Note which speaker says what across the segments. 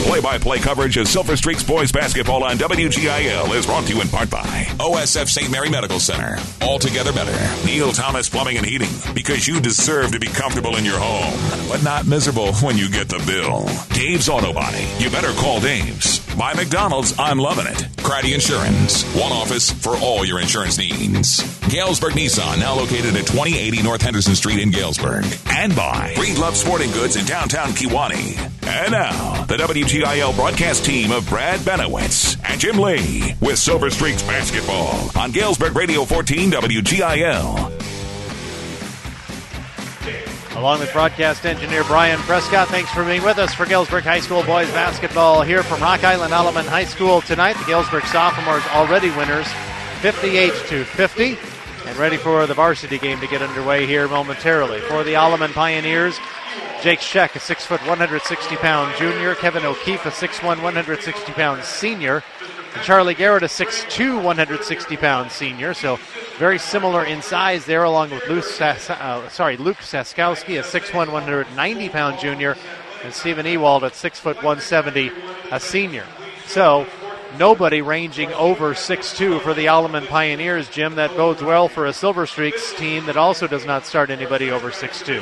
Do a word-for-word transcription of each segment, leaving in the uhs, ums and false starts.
Speaker 1: Play-by-play coverage of Silver Streaks boys basketball on W G I L is brought to you in part by O S F Saint Mary Medical Center. Altogether better. Neil Thomas Plumbing and Heating. Because you deserve to be comfortable in your home, but not miserable when you get the bill. Dave's Auto Body. You better call Dave's. By McDonald's, I'm loving it. Craddy Insurance. One office for all your insurance needs. Galesburg Nissan, now located at twenty eighty North Henderson Street in Galesburg. And by Breedlove Sporting Goods in downtown Kewanee. And now, the W G I L broadcast team of Brad Benowitz and Jim Lee with Silver Streaks basketball on Galesburg Radio fourteen W G I L.
Speaker 2: Along with broadcast engineer Brian Prescott, thanks for being with us for Galesburg High School boys basketball here from Rock Island Alleman High School tonight. The Galesburg sophomores already winners, fifty-eight to fifty, and ready for the varsity game to get underway here momentarily. For the Alleman Pioneers, Jake Scheck, a six foot, one hundred sixty pound junior. Kevin O'Keefe, a six one, one hundred sixty pound senior. And Charlie Garrett, a six two, one hundred sixty pound senior. So very similar in size there, along with Luke, Sas- uh, sorry, Luke Saskowski, a six one, one hundred ninety pound junior. And Stephen Ewald at six foot, one seventy, a senior. So nobody ranging over six two for the Alleman Pioneers, Jim. That bodes well for a Silver Streaks team that also does not start anybody over six two.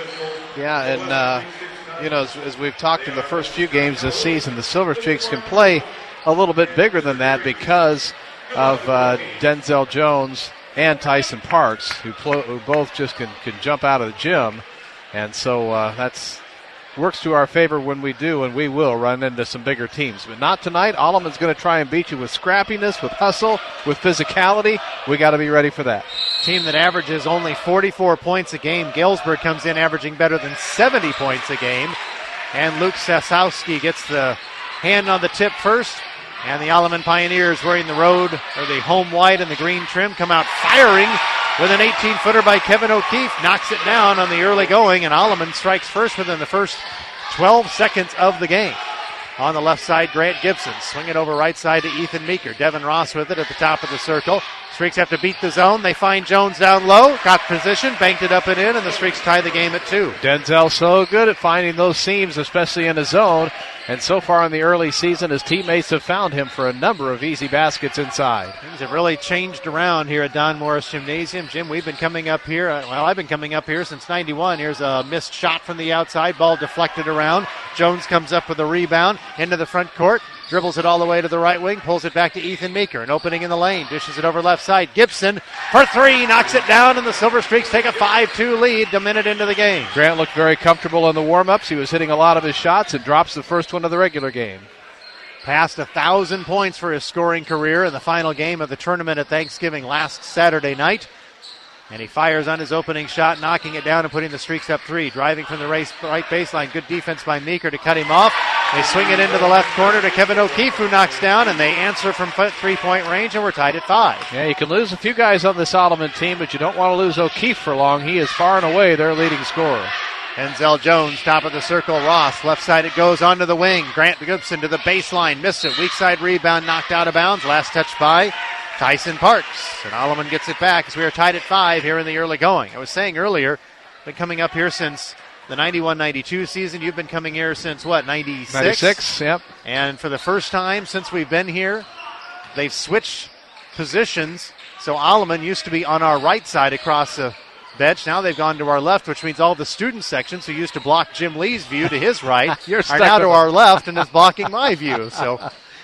Speaker 3: Yeah, and, uh, you know, as, as we've talked in the first few games this season, the Silver Streaks can play a little bit bigger than that because of uh, Denzel Jones and Tyson Parks, who, pl- who both just can, can jump out of the gym. And so uh, that's works to our favor when we do, and we will run into some bigger teams. But not tonight. Alleman's going to try and beat you with scrappiness, with hustle, with physicality. We got to be ready for that.
Speaker 2: Team that averages only forty-four points a game. Galesburg comes in averaging better than seventy points a game. And Luke Sasowski gets the hand on the tip first. And the Alleman Pioneers, wearing the road or the home white and the green trim, come out firing with an eighteen-footer by Kevin O'Keefe. Knocks it down on the early going, and Alleman strikes first within the first twelve seconds of the game. On the left side, Grant Gibson. Swing it over right side to Ethan Meeker. Devin Ross with it at the top of the circle. Streaks have to beat the zone. They find Jones down low. Got position, banked it up and in, and the Streaks tie the game at two.
Speaker 3: Denzel so good at finding those seams, especially in the zone. And so far in the early season, his teammates have found him for a number of easy baskets inside.
Speaker 2: Things have really changed around here at Don Morris Gymnasium. Jim, we've been coming up here. Uh, well, I've been coming up here since ninety-one. Here's a missed shot from the outside. Ball deflected around. Jones comes up with a rebound into the front court. Dribbles it all the way to the right wing. Pulls it back to Ethan Meeker. An opening in the lane. Dishes it over left side. Gibson for three. Knocks it down, and the Silver Streaks take a five two lead a minute into the game.
Speaker 3: Grant looked very comfortable in the warm-ups. He was hitting a lot of his shots and drops the first one of the regular game.
Speaker 2: Passed a thousand points for his scoring career in the final game of the tournament at Thanksgiving last Saturday night. And he fires on his opening shot, knocking it down and putting the Streaks up three. Driving from the race, right baseline. Good defense by Meeker to cut him off. They swing it into the left corner to Kevin O'Keefe, who knocks down, and they answer from three-point range, and we're tied at five.
Speaker 3: Yeah, you can lose a few guys on this Alleman team, but you don't want to lose O'Keefe for long. He is far and away their leading scorer.
Speaker 2: Denzel Jones, top of the circle. Ross, left side it goes onto the wing. Grant Gibson to the baseline. Missed it. Weak side rebound, knocked out of bounds. Last touch by Tyson Parks. And Alleman gets it back as we are tied at five here in the early going. I was saying earlier, been coming up here since the ninety-one ninety-two season. You've been coming here since, what, ninety-six?
Speaker 3: ninety-six, yep.
Speaker 2: And for the first time since we've been here, they've switched positions. So Alleman used to be on our right side across the bench. Now they've gone to our left, which means all the student sections who used to block Jim Lee's view to his right are now to our left and is blocking my view. So,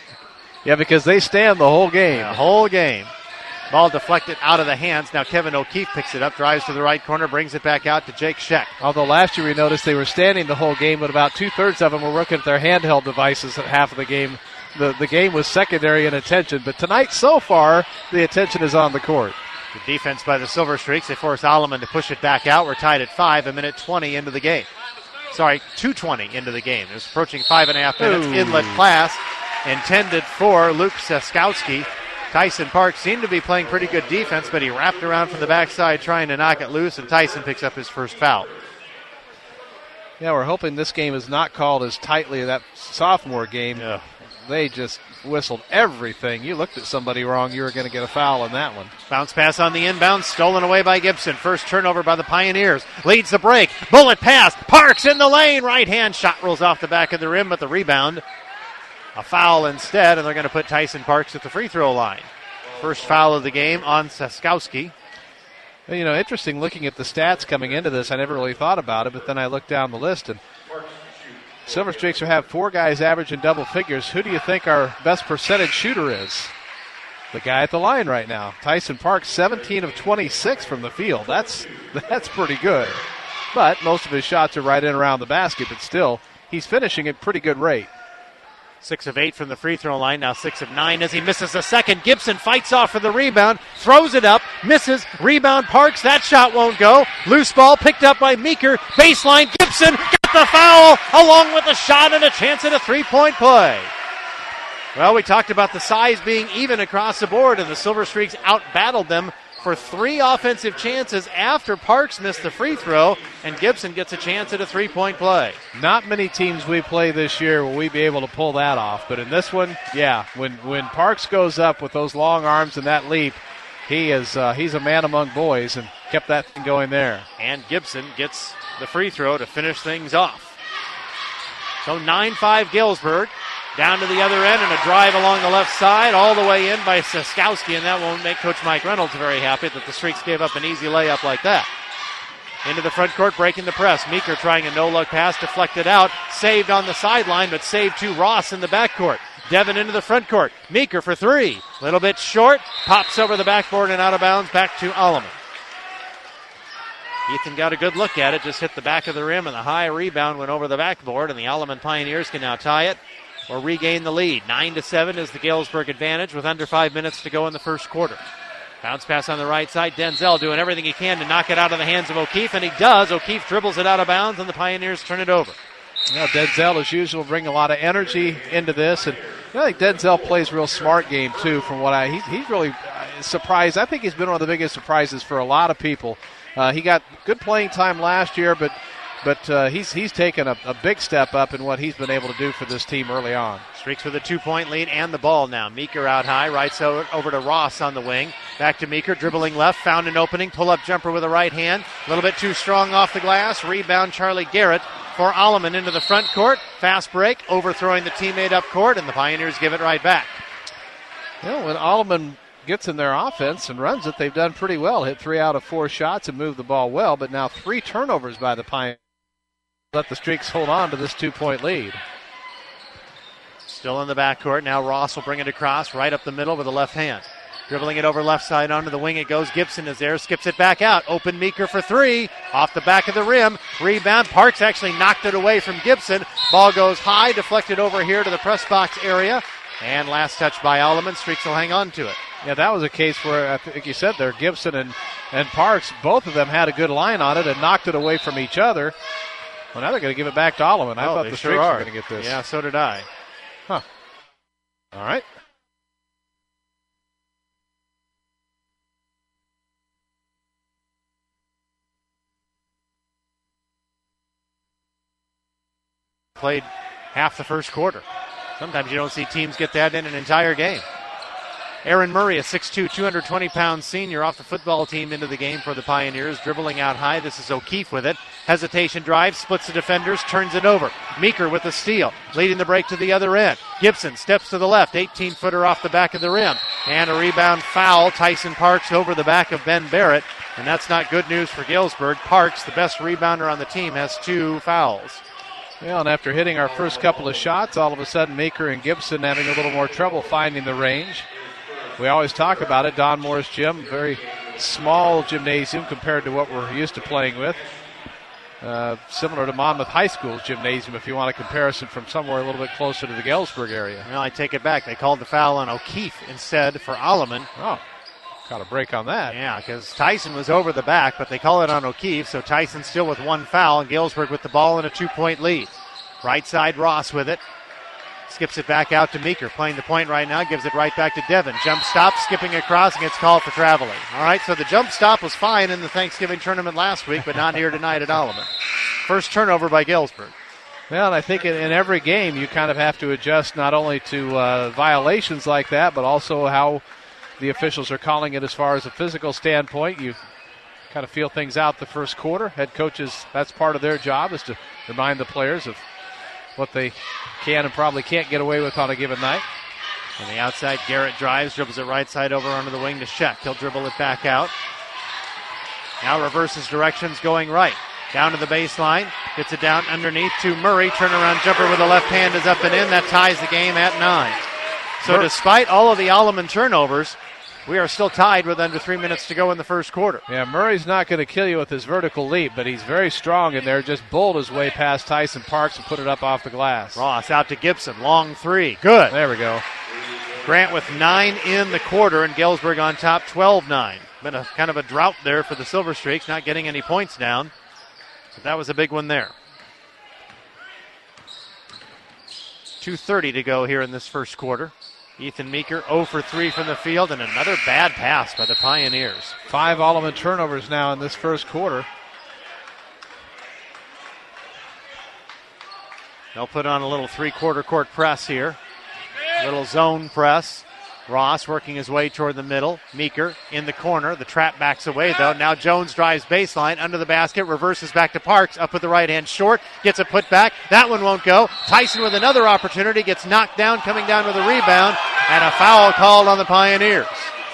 Speaker 3: yeah, because they stand the whole game.
Speaker 2: The whole game. Ball deflected out of the hands. Now Kevin O'Keefe picks it up, drives to the right corner, brings it back out to Jake Scheck.
Speaker 3: Although last year we noticed they were standing the whole game, but about two-thirds of them were working at their handheld devices at half of the game. The, the game was secondary in attention, but tonight so far the attention is on the court.
Speaker 2: Good defense by the Silver Streaks. They force Alleman to push it back out. We're tied at five, a minute twenty into the game. Sorry, two twenty into the game. It's approaching five and a half minutes. Ooh. Inlet pass intended for Luke Saskowski. Tyson Parks seemed to be playing pretty good defense, but he wrapped around from the backside trying to knock it loose, and Tyson picks up his first foul.
Speaker 3: Yeah, we're hoping this game is not called as tightly as that sophomore game.
Speaker 2: Yeah.
Speaker 3: they just whistled everything. You looked at somebody wrong, you were going to get a foul in that one.
Speaker 2: Bounce pass on the inbound, stolen away by Gibson. First turnover by the Pioneers. Leads the break. Bullet pass. Parks in the lane. Right hand shot rolls off the back of the rim, but the rebound. A foul instead, and they're going to put Tyson Parks at the free throw line. First foul of the game on Saskowski.
Speaker 3: You know, interesting looking at the stats coming into this. I never really thought about it, but then I looked down the list, and Silver Streaks will have four guys averaging double figures. Who do you think our best percentage shooter is? The guy at the line right now. Tyson Parks, seventeen of twenty-six from the field. That's that's pretty good. But most of his shots are right in around the basket, but still, he's finishing at pretty good rate.
Speaker 2: Six of eight from the free throw line, now six of nine as he misses a second. Gibson fights off for the rebound, throws it up, misses, rebound Parks, that shot won't go. Loose ball picked up by Meeker, baseline, Gibson got the foul along with a shot and a chance at a three-point play. Well, we talked about the size being even across the board, and the Silver Streaks out-battled them for three offensive chances after Parks missed the free throw, and Gibson gets a chance at a three-point play.
Speaker 3: Not many teams we play this year will we be able to pull that off, but in this one, yeah, when when Parks goes up with those long arms and that leap, he is uh, he's a man among boys and kept that thing going there.
Speaker 2: And Gibson gets the free throw to finish things off. So nine five Galesburg. Down to the other end and a drive along the left side, all the way in by Saskowski, and that won't make Coach Mike Reynolds very happy that the Streaks gave up an easy layup like that. Into the front court, breaking the press. Meeker trying a no-look pass, deflected out, saved on the sideline, but saved to Ross in the backcourt. Devin into the front court. Meeker for three. Little bit short, pops over the backboard and out of bounds, back to Alleman. Ethan got a good look at it, just hit the back of the rim, and the high rebound went over the backboard, and the Alleman Pioneers can now tie it or regain the lead. Nine to seven is the Galesburg advantage with under five minutes to go in the first quarter. Bounce pass on the right side. Denzel doing everything he can to knock it out of the hands of O'Keefe, and he does. O'Keefe dribbles it out of bounds, and the Pioneers turn it over.
Speaker 3: Well, Denzel, as usual, bring a lot of energy into this, and I think Denzel plays a real smart game, too, from what I, he's, he's really surprised. I think he's been one of the biggest surprises for a lot of people. Uh, he got good playing time last year, but But uh, he's he's taken a, a big step up in what he's been able to do for this team early on.
Speaker 2: Streaks with a two-point lead and the ball now. Meeker out high, right so over to Ross on the wing. Back to Meeker, dribbling left, found an opening, pull-up jumper with a right hand. A little bit too strong off the glass. Rebound Charlie Garrett for Alleman into the front court. Fast break, overthrowing the teammate up court, and the Pioneers give it right back.
Speaker 3: You know, when Alleman gets in their offense and runs it, they've done pretty well. Hit three out of four shots and moved the ball well, but now three turnovers by the Pioneers. Let the Streaks hold on to this two-point lead.
Speaker 2: Still in the backcourt. Now Ross will bring it across right up the middle with the left hand. Dribbling it over left side onto the wing it goes. Gibson is there, skips it back out. Open Meeker for three. Off the back of the rim. Rebound. Parks actually knocked it away from Gibson. Ball goes high, deflected over here to the press box area. And last touch by Alleman. Streaks will hang on to it.
Speaker 3: Yeah, that was a case where, I think you said there, Gibson and, and Parks, both of them had a good line on it and knocked it away from each other. Well, now they're going to give it back to Alleman. I
Speaker 2: oh,
Speaker 3: thought the
Speaker 2: sure
Speaker 3: Streaks
Speaker 2: are.
Speaker 3: were going to get this.
Speaker 2: Yeah, so did I.
Speaker 3: Huh. All right.
Speaker 2: Played half the first quarter. Sometimes you don't see teams get that in an entire game. Aaron Murray, a six two, two hundred twenty pound senior off the football team into the game for the Pioneers. Dribbling out high. This is O'Keefe with it. Hesitation drive, splits the defenders, turns it over. Meeker with the steal, leading the break to the other end. Gibson steps to the left, eighteen-footer off the back of the rim. And a rebound foul. Tyson Parks over the back of Ben Barrett. And that's not good news for Galesburg. Parks, the best rebounder on the team, has two fouls.
Speaker 3: Well, and after hitting our first couple of shots, all of a sudden Meeker and Gibson having a little more trouble finding the range. We always talk about it. Don Morris Gym, very small gymnasium compared to what we're used to playing with. Uh, similar to Monmouth High School's gymnasium, if you want a comparison from somewhere a little bit closer to the Galesburg area.
Speaker 2: Well, I take it back. They called the foul on O'Keefe instead for Alleman.
Speaker 3: Oh, got a break on that.
Speaker 2: Yeah, because Tyson was over the back, but they call it on O'Keefe, so Tyson still with one foul, and Galesburg with the ball in a two-point lead. Right side, Ross with it. Skips it back out to Meeker, playing the point right now, gives it right back to Devin. Jump stop, skipping across, and gets called for traveling. All right, so the jump stop was fine in the Thanksgiving tournament last week, but not here tonight at Alleman. First turnover by Galesburg.
Speaker 3: Well, and I think in, in every game you kind of have to adjust not only to uh, violations like that, but also how the officials are calling it as far as a physical standpoint. You kind of feel things out the first quarter. Head coaches, that's part of their job, is to remind the players of what they can and probably can't get away with on a given night.
Speaker 2: On the outside, Garrett drives, dribbles it right side over onto the wing to Sheck. He'll dribble it back out. Now reverses directions going right. Down to the baseline. Gets it down underneath to Murray. Turnaround jumper with the left hand is up and in. That ties the game at nine. So
Speaker 3: Mur-
Speaker 2: despite all of the Alleman turnovers, we are still tied with under three minutes to go in the first quarter.
Speaker 3: Yeah, Murray's not going to kill you with his vertical leap, but he's very strong in there. Just bowled his way past Tyson Parks and put it up off the glass.
Speaker 2: Ross out to Gibson. Long three. Good.
Speaker 3: There we go.
Speaker 2: Grant with nine in the quarter, and Galesburg on top twelve nine. Been a kind of a drought there for the Silver Streaks, not getting any points down. But that was a big one there. two thirty to go here in this first quarter. Ethan Meeker zero for three from the field, and another bad pass by the Pioneers.
Speaker 3: Five Alleman turnovers now in this first quarter.
Speaker 2: They'll put on a little three-quarter court press here. Little zone press. Ross working his way toward the middle. Meeker in the corner. The trap backs away, though. Now Jones drives baseline under the basket, reverses back to Parks, up with the right hand short, gets a put back. That one won't go. Tyson with another opportunity, gets knocked down, coming down with a rebound, and a foul called on the Pioneers.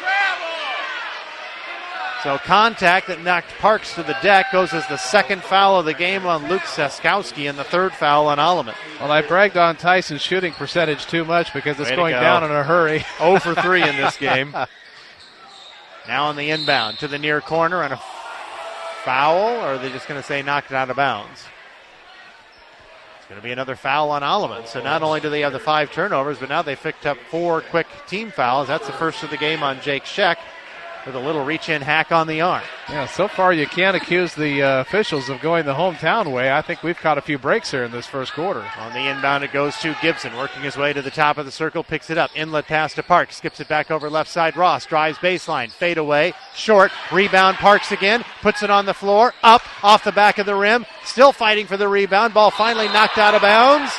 Speaker 2: So contact that knocked Parks to the deck goes as the second foul of the game on Luke Saskowski and the third foul on Alleman.
Speaker 3: Well, I bragged on Tyson's shooting percentage too much because it's
Speaker 2: Way to
Speaker 3: going
Speaker 2: go.
Speaker 3: down in a hurry.
Speaker 2: zero for three in this game. Now on the inbound to the near corner and a foul, or are they just going to say knocked it out of bounds? It's going to be another foul on Alleman. So not only do they have the five turnovers, but now they've picked up four quick team fouls. That's the first of the game on Jake Sheck with a little reach-in hack on the arm.
Speaker 3: Yeah, so far you can't accuse the uh, officials of going the hometown way. I think we've caught a few breaks here in this first quarter.
Speaker 2: On the inbound it goes to Gibson, working his way to the top of the circle, picks it up, inlet pass to Parks, skips it back over left side. Ross drives baseline, fade away, short, rebound Parks again, puts it on the floor, up, off the back of the rim, still fighting for the rebound, ball finally knocked out of bounds.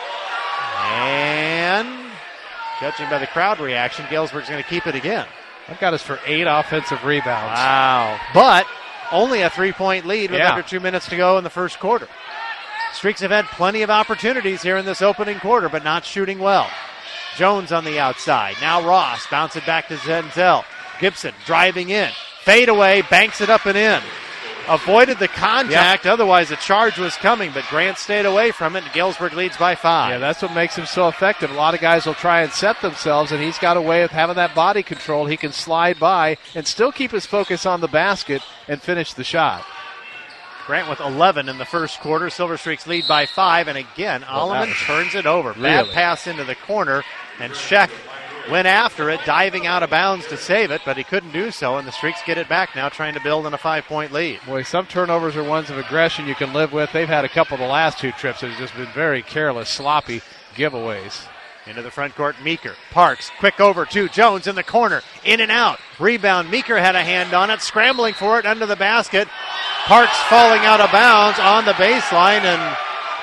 Speaker 2: And judging by the crowd reaction, Galesburg's going to keep it again.
Speaker 3: I've got us for eight offensive rebounds.
Speaker 2: Wow. But only a three-point lead with
Speaker 3: Yeah.
Speaker 2: under two minutes to go in the first quarter. Streaks have had plenty of opportunities here in this opening quarter, but not shooting well. Jones on the outside. Now Ross. Bounce it back to Denzel. Gibson driving in. Fade away. Banks it up and in. Avoided the contact. Yep. Otherwise, a charge was coming, but Grant stayed away from it, and Galesburg leads by five.
Speaker 3: Yeah, that's what makes him so effective. A lot of guys will try and set themselves, and he's got a way of having that body control. He can slide by and still keep his focus on the basket and finish the shot.
Speaker 2: Grant with eleven in the first quarter. Silver Streaks lead by five, and again,
Speaker 3: Well,
Speaker 2: Alleman
Speaker 3: was-
Speaker 2: turns it over.
Speaker 3: Really?
Speaker 2: Bad pass into the corner, and Sheck went after it, diving out of bounds to save it, but he couldn't do so, and the Streaks get it back now, trying to build on a five-point lead.
Speaker 3: Boy, some turnovers are ones of aggression you can live with. They've had a couple of the last two trips that have just been very careless, sloppy giveaways.
Speaker 2: Into the front court, Meeker. Parks, quick over to Jones in the corner. In and out. Rebound. Meeker had a hand on it, scrambling for it under the basket. Parks falling out of bounds on the baseline, and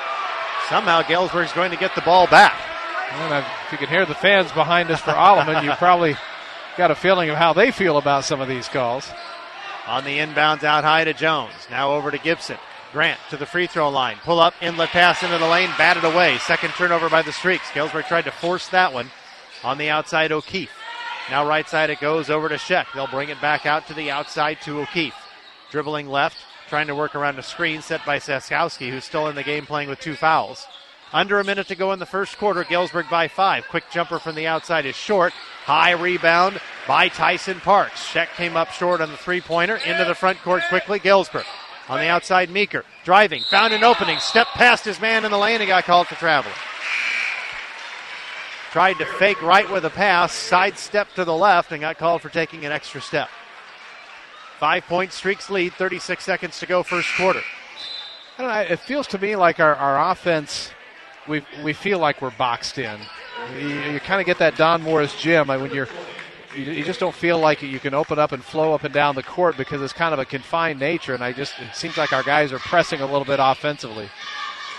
Speaker 2: somehow Galesburg's going to get the ball back.
Speaker 3: And if you can hear the fans behind us for Alleman, you probably got a feeling of how they feel about some of these calls.
Speaker 2: On the inbounds out high to Jones. Now over to Gibson. Grant to the free throw line. Pull up, inlet pass into the lane, batted away. Second turnover by the Streaks. Galesburg tried to force that one. On the outside, O'Keefe. Now right side it goes over to Sheck. They'll bring it back out to the outside to O'Keefe. Dribbling left, trying to work around a screen set by Saskowski, who's still in the game playing with two fouls. Under a minute to go in the first quarter. Galesburg by five. Quick jumper from the outside is short. High rebound by Tyson Parks. Sheck came up short on the three-pointer. Into the front court quickly. Galesburg. On the outside, Meeker. Driving. Found an opening. Stepped past his man in the lane and got called for traveling. Tried to fake right with a pass. Sidestepped to the left and got called for taking an extra step. Five-point Streaks lead. thirty-six seconds to go first quarter.
Speaker 3: I don't know, it feels to me like our, our offense, we we feel like we're boxed in. You, you kind of get that Don Morris gym like when you're, you, you just don't feel like you can open up and flow up and down the court because it's kind of a confined nature. And I just it seems like our guys are pressing a little bit offensively.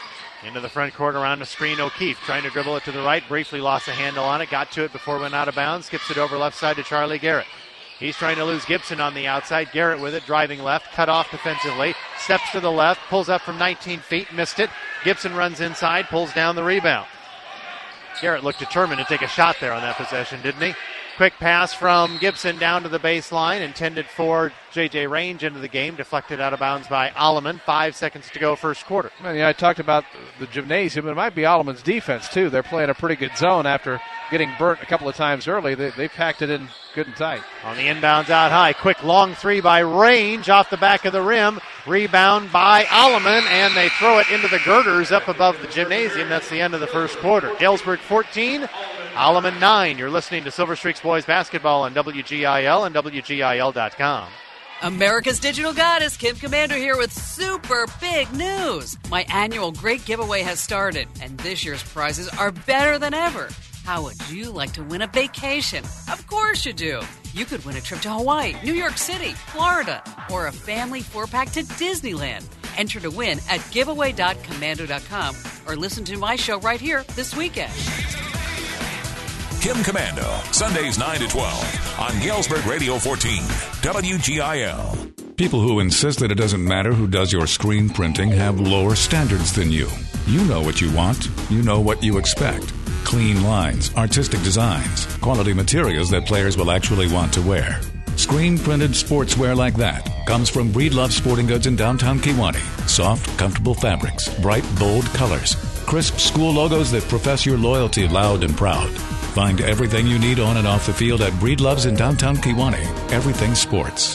Speaker 2: Into the front court around the screen, O'Keefe trying to dribble it to the right. Briefly lost a handle on it. Got to it before it went out of bounds. Skips it over left side to Charlie Garrett. He's trying to lose Gibson on the outside. Garrett with it, driving left, cut off defensively. Steps to the left, pulls up from nineteen feet, missed it. Gibson runs inside, pulls down the rebound. Garrett looked determined to take a shot there on that possession, didn't he? Quick pass from Gibson down to the baseline, intended for J J Range into the game, deflected out of bounds by Alleman. Five seconds to go first quarter.
Speaker 3: Well, yeah, I talked about the gymnasium. It might be Alleman's defense, too. They're playing a pretty good zone after getting burnt a couple of times early. They, they packed it in good and tight.
Speaker 2: On the inbounds out high, quick long three by Range off the back of the rim. Rebound by Alleman, and they throw it into the girders up above the gymnasium. That's the end of the first quarter. Galesburg fourteen, Alleman nine. You're listening to Silver Streaks Boys Basketball on W G I L and W G I L dot com.
Speaker 4: America's Digital Goddess, Kim Commander here with super big news. My annual Great Giveaway has started, and this year's prizes are better than ever. How would you like to win a vacation? Of course you do. You could win a trip to Hawaii, New York City, Florida, or a family four-pack to Disneyland. Enter to win at giveaway dot commando dot com or listen to my show right here this weekend.
Speaker 1: Kim Commando, Sundays nine to twelve on Galesburg Radio fourteen, W G I L.
Speaker 5: People who insist that it doesn't matter who does your screen printing have lower standards than you. You know what you want. You know what you expect. Clean lines, artistic designs, quality materials that players will actually want to wear. Screen-printed sportswear like that comes from Breedlove Sporting Goods in downtown Kewanee. Soft, comfortable fabrics, bright, bold colors, crisp school logos that profess your loyalty loud and proud. Find everything you need on and off the field at Breedlove's in downtown Kewanee. Everything sports.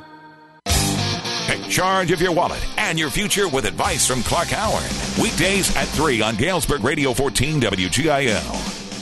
Speaker 1: Take charge of your wallet and your future with advice from Clark Howard. Weekdays at three on Galesburg Radio fourteen W G I L.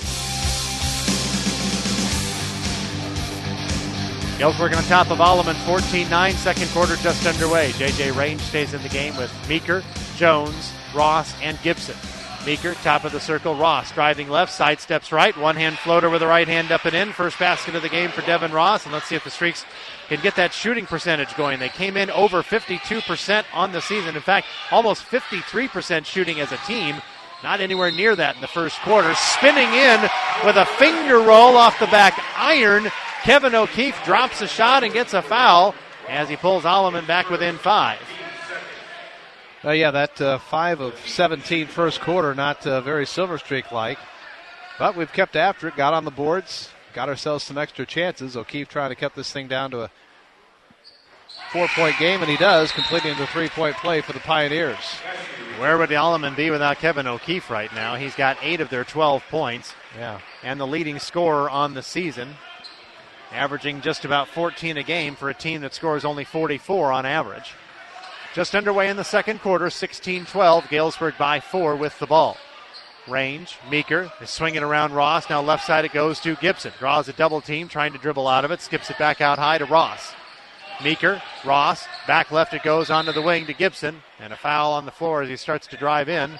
Speaker 2: Galesburg on top of Alleman, fourteen nine, second quarter just underway. J J Range stays in the game with Meeker, Jones, Ross, and Gibson. Meeker, top of the circle. Ross driving left, sidesteps right. One-hand floater with the right hand up and in. First basket of the game for Devin Ross. And let's see if the Streaks can get that shooting percentage going. They came in over fifty-two percent on the season. In fact, almost fifty-three percent shooting as a team. Not anywhere near that in the first quarter. Spinning in with a finger roll off the back iron. Kevin O'Keefe drops a shot and gets a foul as he pulls Alleman back within five.
Speaker 3: Uh, yeah, that uh, five of seventeen first quarter, not uh, very Silver Streak-like. But we've kept after it, got on the boards, got ourselves some extra chances. O'Keefe trying to cut this thing down to a four-point game, and he does, completing the three-point play for the Pioneers.
Speaker 2: Where would Alleman be without Kevin O'Keefe right now? He's got eight of their twelve points.
Speaker 3: Yeah.
Speaker 2: And the leading scorer on the season, averaging just about fourteen a game for a team that scores only forty-four on average. Just underway in the second quarter, sixteen twelve. Galesburg by four with the ball. Range, Meeker is swinging around Ross. Now left side it goes to Gibson. Draws a double team, trying to dribble out of it. Skips it back out high to Ross. Meeker, Ross, back left it goes onto the wing to Gibson. And a foul on the floor as he starts to drive in. And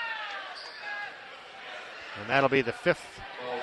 Speaker 2: that'll be the fifth.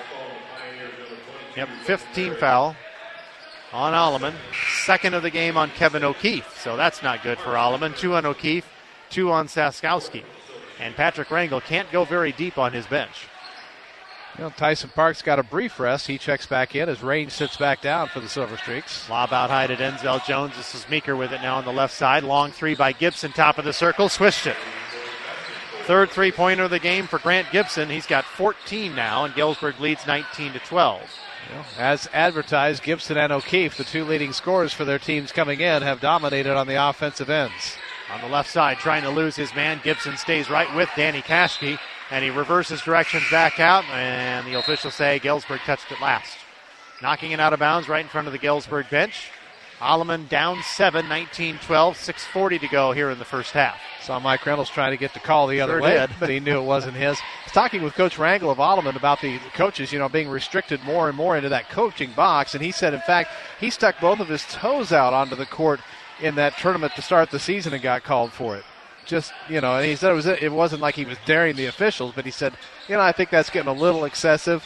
Speaker 2: Yep, fifth team foul on Alleman. Second of the game on Kevin O'Keefe. So that's not good for Alleman. Two on O'Keefe, two on Saskowski. And Patrick Rangel can't go very deep on his bench.
Speaker 3: You know, Tyson Parks got a brief rest. He checks back in as Range sits back down for the Silver Streaks.
Speaker 2: Lob out high to Denzel Jones. This is Meeker with it now on the left side. Long three by Gibson, top of the circle. Swished it. Third three-pointer of the game for Grant Gibson. He's got fourteen now, and Galesburg leads nineteen to twelve.
Speaker 3: As advertised, Gibson and O'Keefe, the two leading scorers for their teams coming in, have dominated on the offensive ends.
Speaker 2: On the left side, trying to lose his man. Gibson stays right with Danny Kashke, and he reverses directions back out, and the officials say Galesburg touched it last. Knocking it out of bounds right in front of the Galesburg bench. Alleman down seven, nineteen twelve, six forty to go here in the first half.
Speaker 3: Saw Mike Reynolds trying to get the call the other
Speaker 2: Sure
Speaker 3: way,
Speaker 2: did.
Speaker 3: but he knew it wasn't his. I was talking with Coach Rangel of Alleman about the coaches, you know, being restricted more and more into that coaching box, and he said, in fact, he stuck both of his toes out onto the court in that tournament to start the season and got called for it. Just, you know, and he said it, was, it wasn't like he was daring the officials, but he said, you know, I think that's getting a little excessive.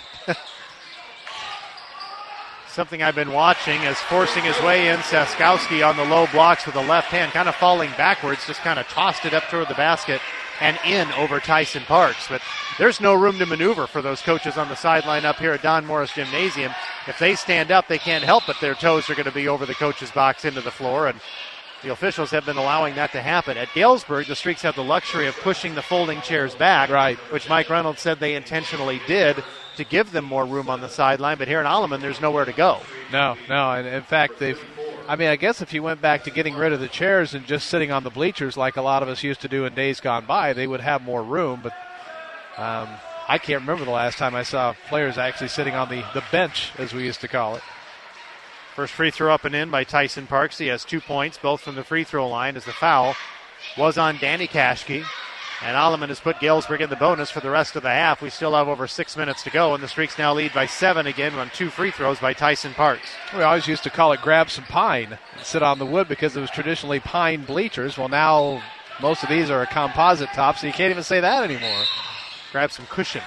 Speaker 2: Something I've been watching is forcing his way in. Saskowski on the low blocks with the left hand, kind of falling backwards, just kind of tossed it up toward the basket. and in over Tyson Parks. But there's no room to maneuver for those coaches on the sideline up here at Don Morris Gymnasium. If they stand up, they can't help but their toes are going to be over the coach's box into the floor, and the officials have been allowing that to happen. At Galesburg, the Streaks have the luxury of pushing the folding chairs back,
Speaker 3: right,
Speaker 2: which Mike Reynolds said they intentionally did to give them more room on the sideline. But here in Alleman, there's nowhere to go.
Speaker 3: No, no, and in fact, they've I mean, I guess if you went back to getting rid of the chairs and just sitting on the bleachers like a lot of us used to do in days gone by, they would have more room. But um, I can't remember the last time I saw players actually sitting on the, the bench, as we used to call it.
Speaker 2: First free throw up and in by Tyson Parks. He has two points, both from the free throw line, as the foul was on Danny Kashke. And Alleman has put Galesburg in the bonus for the rest of the half. We still have over six minutes to go, and the Streaks now lead by seven again on two free throws by Tyson Parks.
Speaker 3: We always used to call it grab some pine and sit on the wood because it was traditionally pine bleachers. Well, now most of these are a composite top, so you can't even say that anymore.
Speaker 2: Grab some cushion.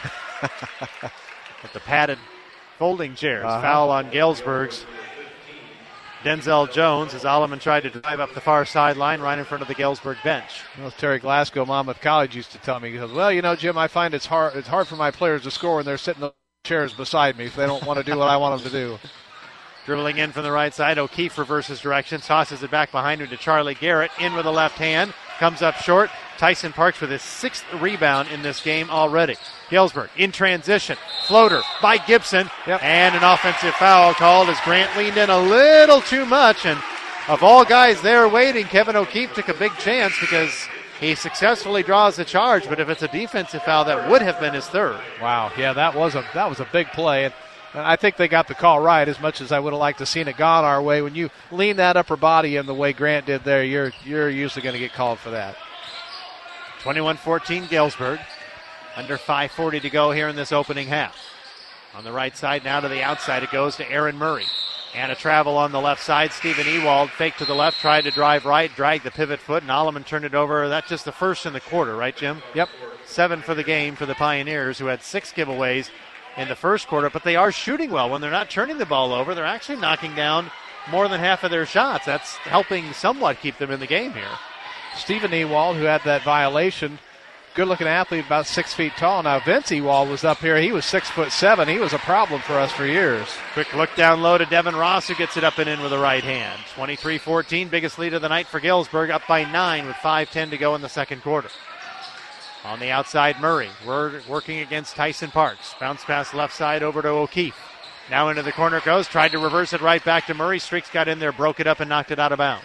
Speaker 2: With the padded folding chairs.
Speaker 3: Uh-huh.
Speaker 2: Foul on Galesburg's Denzel Jones as Alleman tried to drive up the far sideline right in front of the Galesburg bench.
Speaker 3: Well, Terry Glasgow, Monmouth College, used to tell me, he goes, well, you know, Jim, I find it's hard it's hard for my players to score when they're sitting in the chairs beside me if they don't want to do what I want them to do.
Speaker 2: Dribbling in from the right side, O'Keefe reverses direction, tosses it back behind him to Charlie Garrett, in with the left hand, comes up short. Tyson Parks with his sixth rebound in this game already. Galesburg in transition, floater by Gibson,
Speaker 3: yep.
Speaker 2: And an offensive foul called as Grant leaned in a little too much, and of all guys there waiting, Kevin O'Keefe took a big chance because he successfully draws the charge, but if it's a defensive foul, that would have been his third.
Speaker 3: Wow, yeah, that was a that was a big play, and I think they got the call right as much as I would have liked to seen it gone our way. When you lean that upper body in the way Grant did there, you're you're usually going to get called for that.
Speaker 2: twenty-one fourteen Galesburg. Under five forty to go here in this opening half. On the right side, now to the outside, it goes to Aaron Murray. And a travel on the left side. Stephen Ewald fake to the left, tried to drive right, dragged the pivot foot, and Alleman turned it over. That's just the first in the quarter, right, Jim?
Speaker 3: Yep.
Speaker 2: Seven for the game for the Pioneers, who had six giveaways in the first quarter, but they are shooting well. When they're not turning the ball over, they're actually knocking down more than half of their shots. That's helping somewhat keep them in the game here.
Speaker 3: Stephen Ewald, who had that violation, good-looking athlete, about six feet tall. Now, Vince Ewald was up here. He was six foot seven. He was a problem for us for years.
Speaker 2: Quick look down low to Devin Ross, who gets it up and in with the right hand. twenty-three fourteen, biggest lead of the night for Galesburg, up by nine with five ten to go in the second quarter. On the outside, Murray. We're working against Tyson Parks. Bounce pass left side over to O'Keefe. Now into the corner it goes. Tried to reverse it right back to Murray. Streaks got in there, broke it up, and knocked it out of bounds.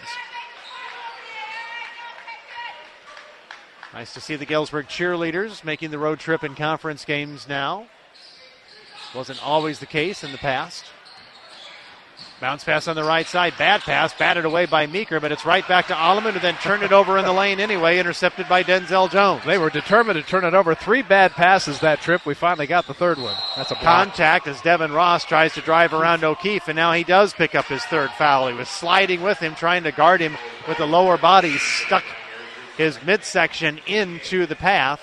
Speaker 2: Nice to see the Galesburg cheerleaders making the road trip in conference games now. Wasn't always the case in the past. Bounce pass on the right side. Bad pass. Batted away by Meeker, but it's right back to Alleman, who then turned it over in the lane anyway, intercepted by Denzel Jones.
Speaker 3: They were determined to turn it over. Three bad passes that trip. We finally got the third one. That's a block.
Speaker 2: Contact as Devin Ross tries to drive around O'Keefe, and now he does pick up his third foul. He was sliding with him, trying to guard him with the lower body, stuck his midsection into the path.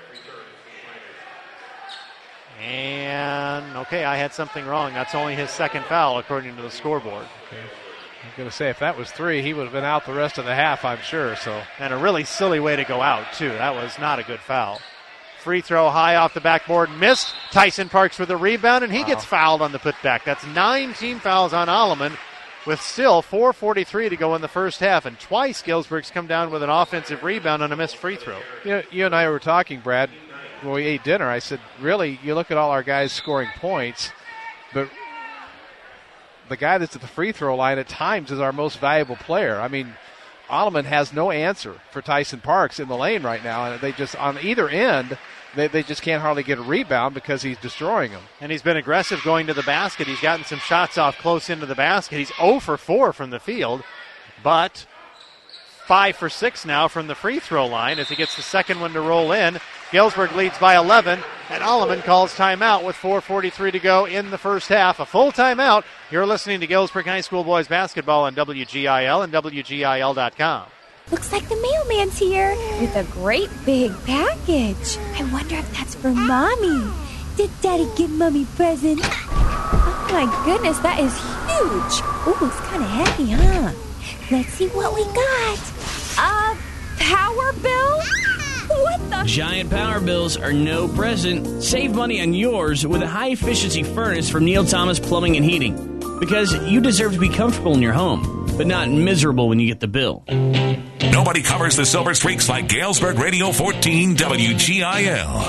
Speaker 2: And, okay, I had something wrong. That's only his second foul, according to the scoreboard.
Speaker 3: Okay. I was going to say, if that was three, he would have been out the rest of the half, I'm sure. So,
Speaker 2: and a really silly way to go out, too. That was not a good foul. Free throw high off the backboard, missed. Tyson Parks with a rebound, and he
Speaker 3: wow.
Speaker 2: gets fouled on the putback. That's nine team fouls on Alleman, with still four forty-three to go in the first half, and twice Galesburg's come down with an offensive rebound on a missed free throw.
Speaker 3: You know, you and I were talking, Brad, when we ate dinner. I said, really, you look at all our guys scoring points, but the guy that's at the free throw line at times is our most valuable player. I mean, Alleman has no answer for Tyson Parks in the lane right now, and they just, on either end, They, they just can't hardly get a rebound because he's destroying them.
Speaker 2: And he's been aggressive going to the basket. He's gotten some shots off close into the basket. He's zero for four from the field, but five for six now from the free throw line as he gets the second one to roll in. Galesburg leads by eleven, and Alleman calls timeout with four forty-three to go in the first half. A full timeout. You're listening to Galesburg High School Boys Basketball on W G I L and W G I L dot com.
Speaker 6: Looks like the mailman's here with a great big package. I wonder if that's for Mommy. Did Daddy give Mommy a present? Oh my goodness, that is huge. Ooh, it's kind of heavy, huh? Let's see what we got. A power bill? What the?
Speaker 7: Giant power bills are no present. Save money on yours with a high-efficiency furnace from Neil Thomas Plumbing and Heating. Because you deserve to be comfortable in your home, but not miserable when you get the bill.
Speaker 1: Nobody covers the Silver Streaks like Galesburg Radio fourteen W G I L.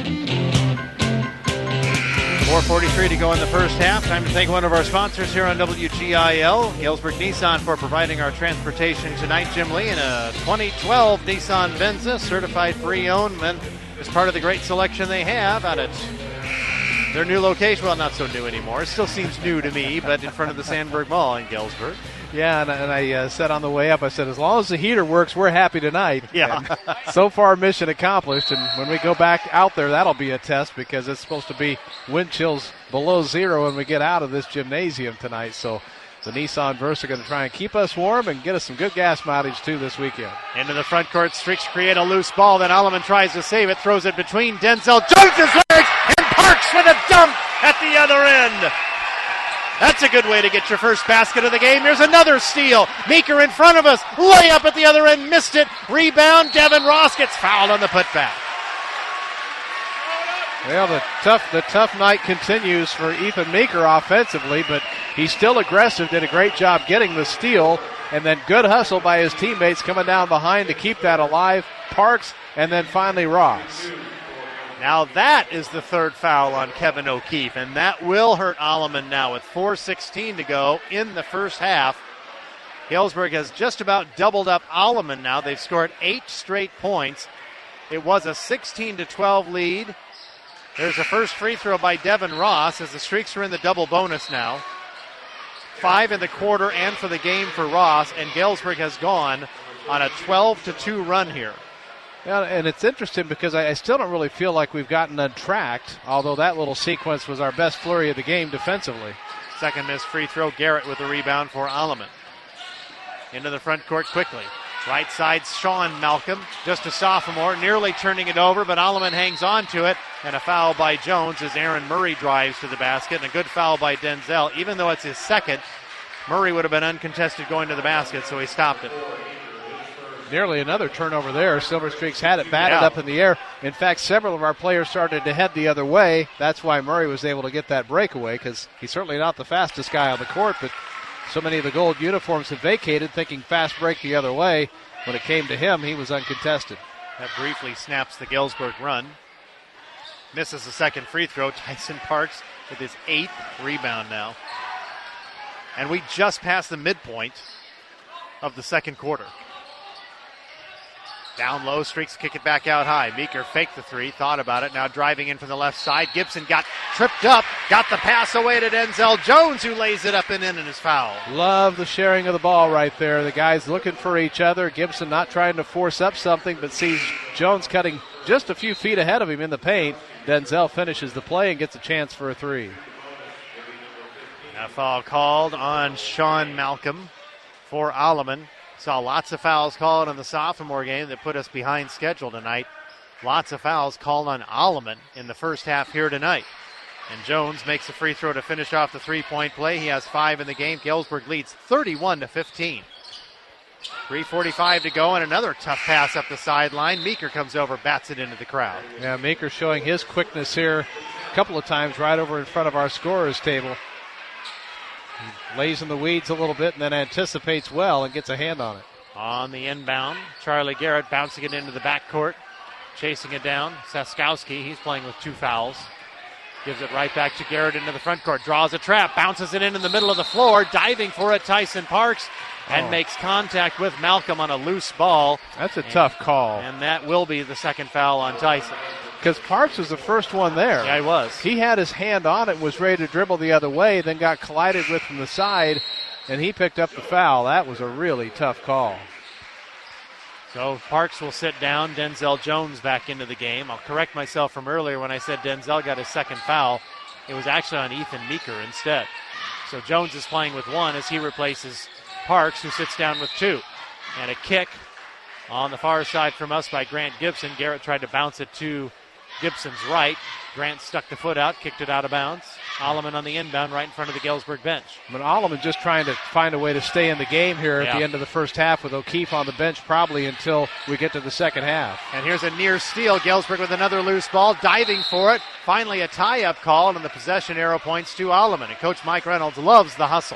Speaker 2: four forty-three to go in the first half. Time to thank one of our sponsors here on W G I L, Galesburg Nissan, for providing our transportation tonight. Jim Lee in a twenty twelve Nissan Venza, certified pre-owned, and as part of the great selection they have out at their new location. Well, not so new anymore. It still seems new to me, but in front of the Sandberg Mall in Galesburg.
Speaker 3: Yeah, and, and I uh, said on the way up, I said, as long as the heater works, we're happy tonight.
Speaker 2: Yeah.
Speaker 3: And so far, mission accomplished. And when we go back out there, that'll be a test because it's supposed to be wind chills below zero when we get out of this gymnasium tonight. So the Nissan Versa are going to try and keep us warm and get us some good gas mileage, too, this weekend.
Speaker 2: Into the front court, Streaks create a loose ball. Then Alleman tries to save it, throws it between Denzel Jones' legs, and Parks with a dump at the other end. That's a good way to get your first basket of the game. Here's another steal. Meeker in front of us. Layup at the other end. Missed it. Rebound. Devin Ross gets fouled on the putback.
Speaker 3: Well, the tough the tough night continues for Ethan Meeker offensively, but he's still aggressive. Did a great job getting the steal. And then good hustle by his teammates coming down behind to keep that alive. Parks and then finally Ross.
Speaker 2: Now that is the third foul on Kevin O'Keefe, and that will hurt Alleman now with four sixteen to go in the first half. Galesburg has just about doubled up Alleman now. They've scored eight straight points. It was a sixteen to twelve lead. There's a first free throw by Devin Ross as the Streaks are in the double bonus now. Five in the quarter and for the game for Ross, and Galesburg has gone on a twelve to two run here.
Speaker 3: Yeah, and it's interesting because I, I still don't really feel like we've gotten untracked, although that little sequence was our best flurry of the game defensively.
Speaker 2: Second missed free throw, Garrett with the rebound for Alleman. Into the front court quickly. Right side, Sean Malcolm, just a sophomore, nearly turning it over, but Alleman hangs on to it, and a foul by Jones as Aaron Murray drives to the basket, and a good foul by Denzel. Even though it's his second, Murray would have been uncontested going to the basket, so he stopped it.
Speaker 3: Nearly another turnover there. Silver Streaks had it batted
Speaker 2: yeah.
Speaker 3: up in the air. In fact, several of our players started to head the other way. That's why Murray was able to get that breakaway, because he's certainly not the fastest guy on the court, but so many of the gold uniforms had vacated thinking fast break the other way. When it came to him, he was uncontested.
Speaker 2: That briefly snaps the Galesburg run. Misses the second free throw. Tyson Parks with his eighth rebound now. And we just passed the midpoint of the second quarter. Down low, Streaks kick it back out high. Meeker faked the three, thought about it, now driving in from the left side. Gibson got tripped up, got the pass away to Denzel Jones, who lays it up and in and is fouled.
Speaker 3: Love the sharing of the ball right there. The guys looking for each other. Gibson not trying to force up something, but sees Jones cutting just a few feet ahead of him in the paint. Denzel finishes the play and gets a chance for a three.
Speaker 2: A foul called on Sean Malcolm for Alleman. Saw lots of fouls called in the sophomore game that put us behind schedule tonight. Lots of fouls called on Alleman in the first half here tonight. And Jones makes a free throw to finish off the three-point play. He has five in the game. Galesburg leads thirty-one to fifteen. three forty-five to go, and another tough pass up the sideline. Meeker comes over, bats it into the crowd.
Speaker 3: Yeah, Meeker showing his quickness here a couple of times right over in front of our scorer's table. He lays in the weeds a little bit and then anticipates well and gets a hand on it.
Speaker 2: On the inbound, Charlie Garrett bouncing it into the backcourt, chasing it down. Saskowski, he's playing with two fouls. Gives it right back to Garrett into the front court. Draws a trap, bounces it in in the middle of the floor, diving for it, Tyson Parks, and oh. makes contact with Malcolm on a loose ball.
Speaker 3: That's a
Speaker 2: and,
Speaker 3: tough call.
Speaker 2: And that will be the second foul on Tyson.
Speaker 3: Because Parks was the first one there.
Speaker 2: Yeah, he was.
Speaker 3: He had his hand on it, was ready to dribble the other way, then got collided with from the side, and he picked up the foul. That was a really tough call.
Speaker 2: So Parks will sit down. Denzel Jones back into the game. I'll correct myself from earlier when I said Denzel got his second foul. It was actually on Ethan Meeker instead. So Jones is playing with one as he replaces Parks, who sits down with two. And a kick on the far side from us by Grant Gibson. Garrett tried to bounce it to Gibson's right. Grant stuck the foot out, kicked it out of bounds. Alleman on the inbound right in front of the Galesburg bench.
Speaker 3: I mean, Alleman just trying to find a way to stay in the game here at
Speaker 2: yeah.
Speaker 3: the end of the first half with O'Keefe on the bench probably until we get to the second half.
Speaker 2: And here's a near steal. Galesburg with another loose ball, diving for it. Finally a tie-up call, and the possession arrow points to Alleman. And Coach Mike Reynolds loves the hustle.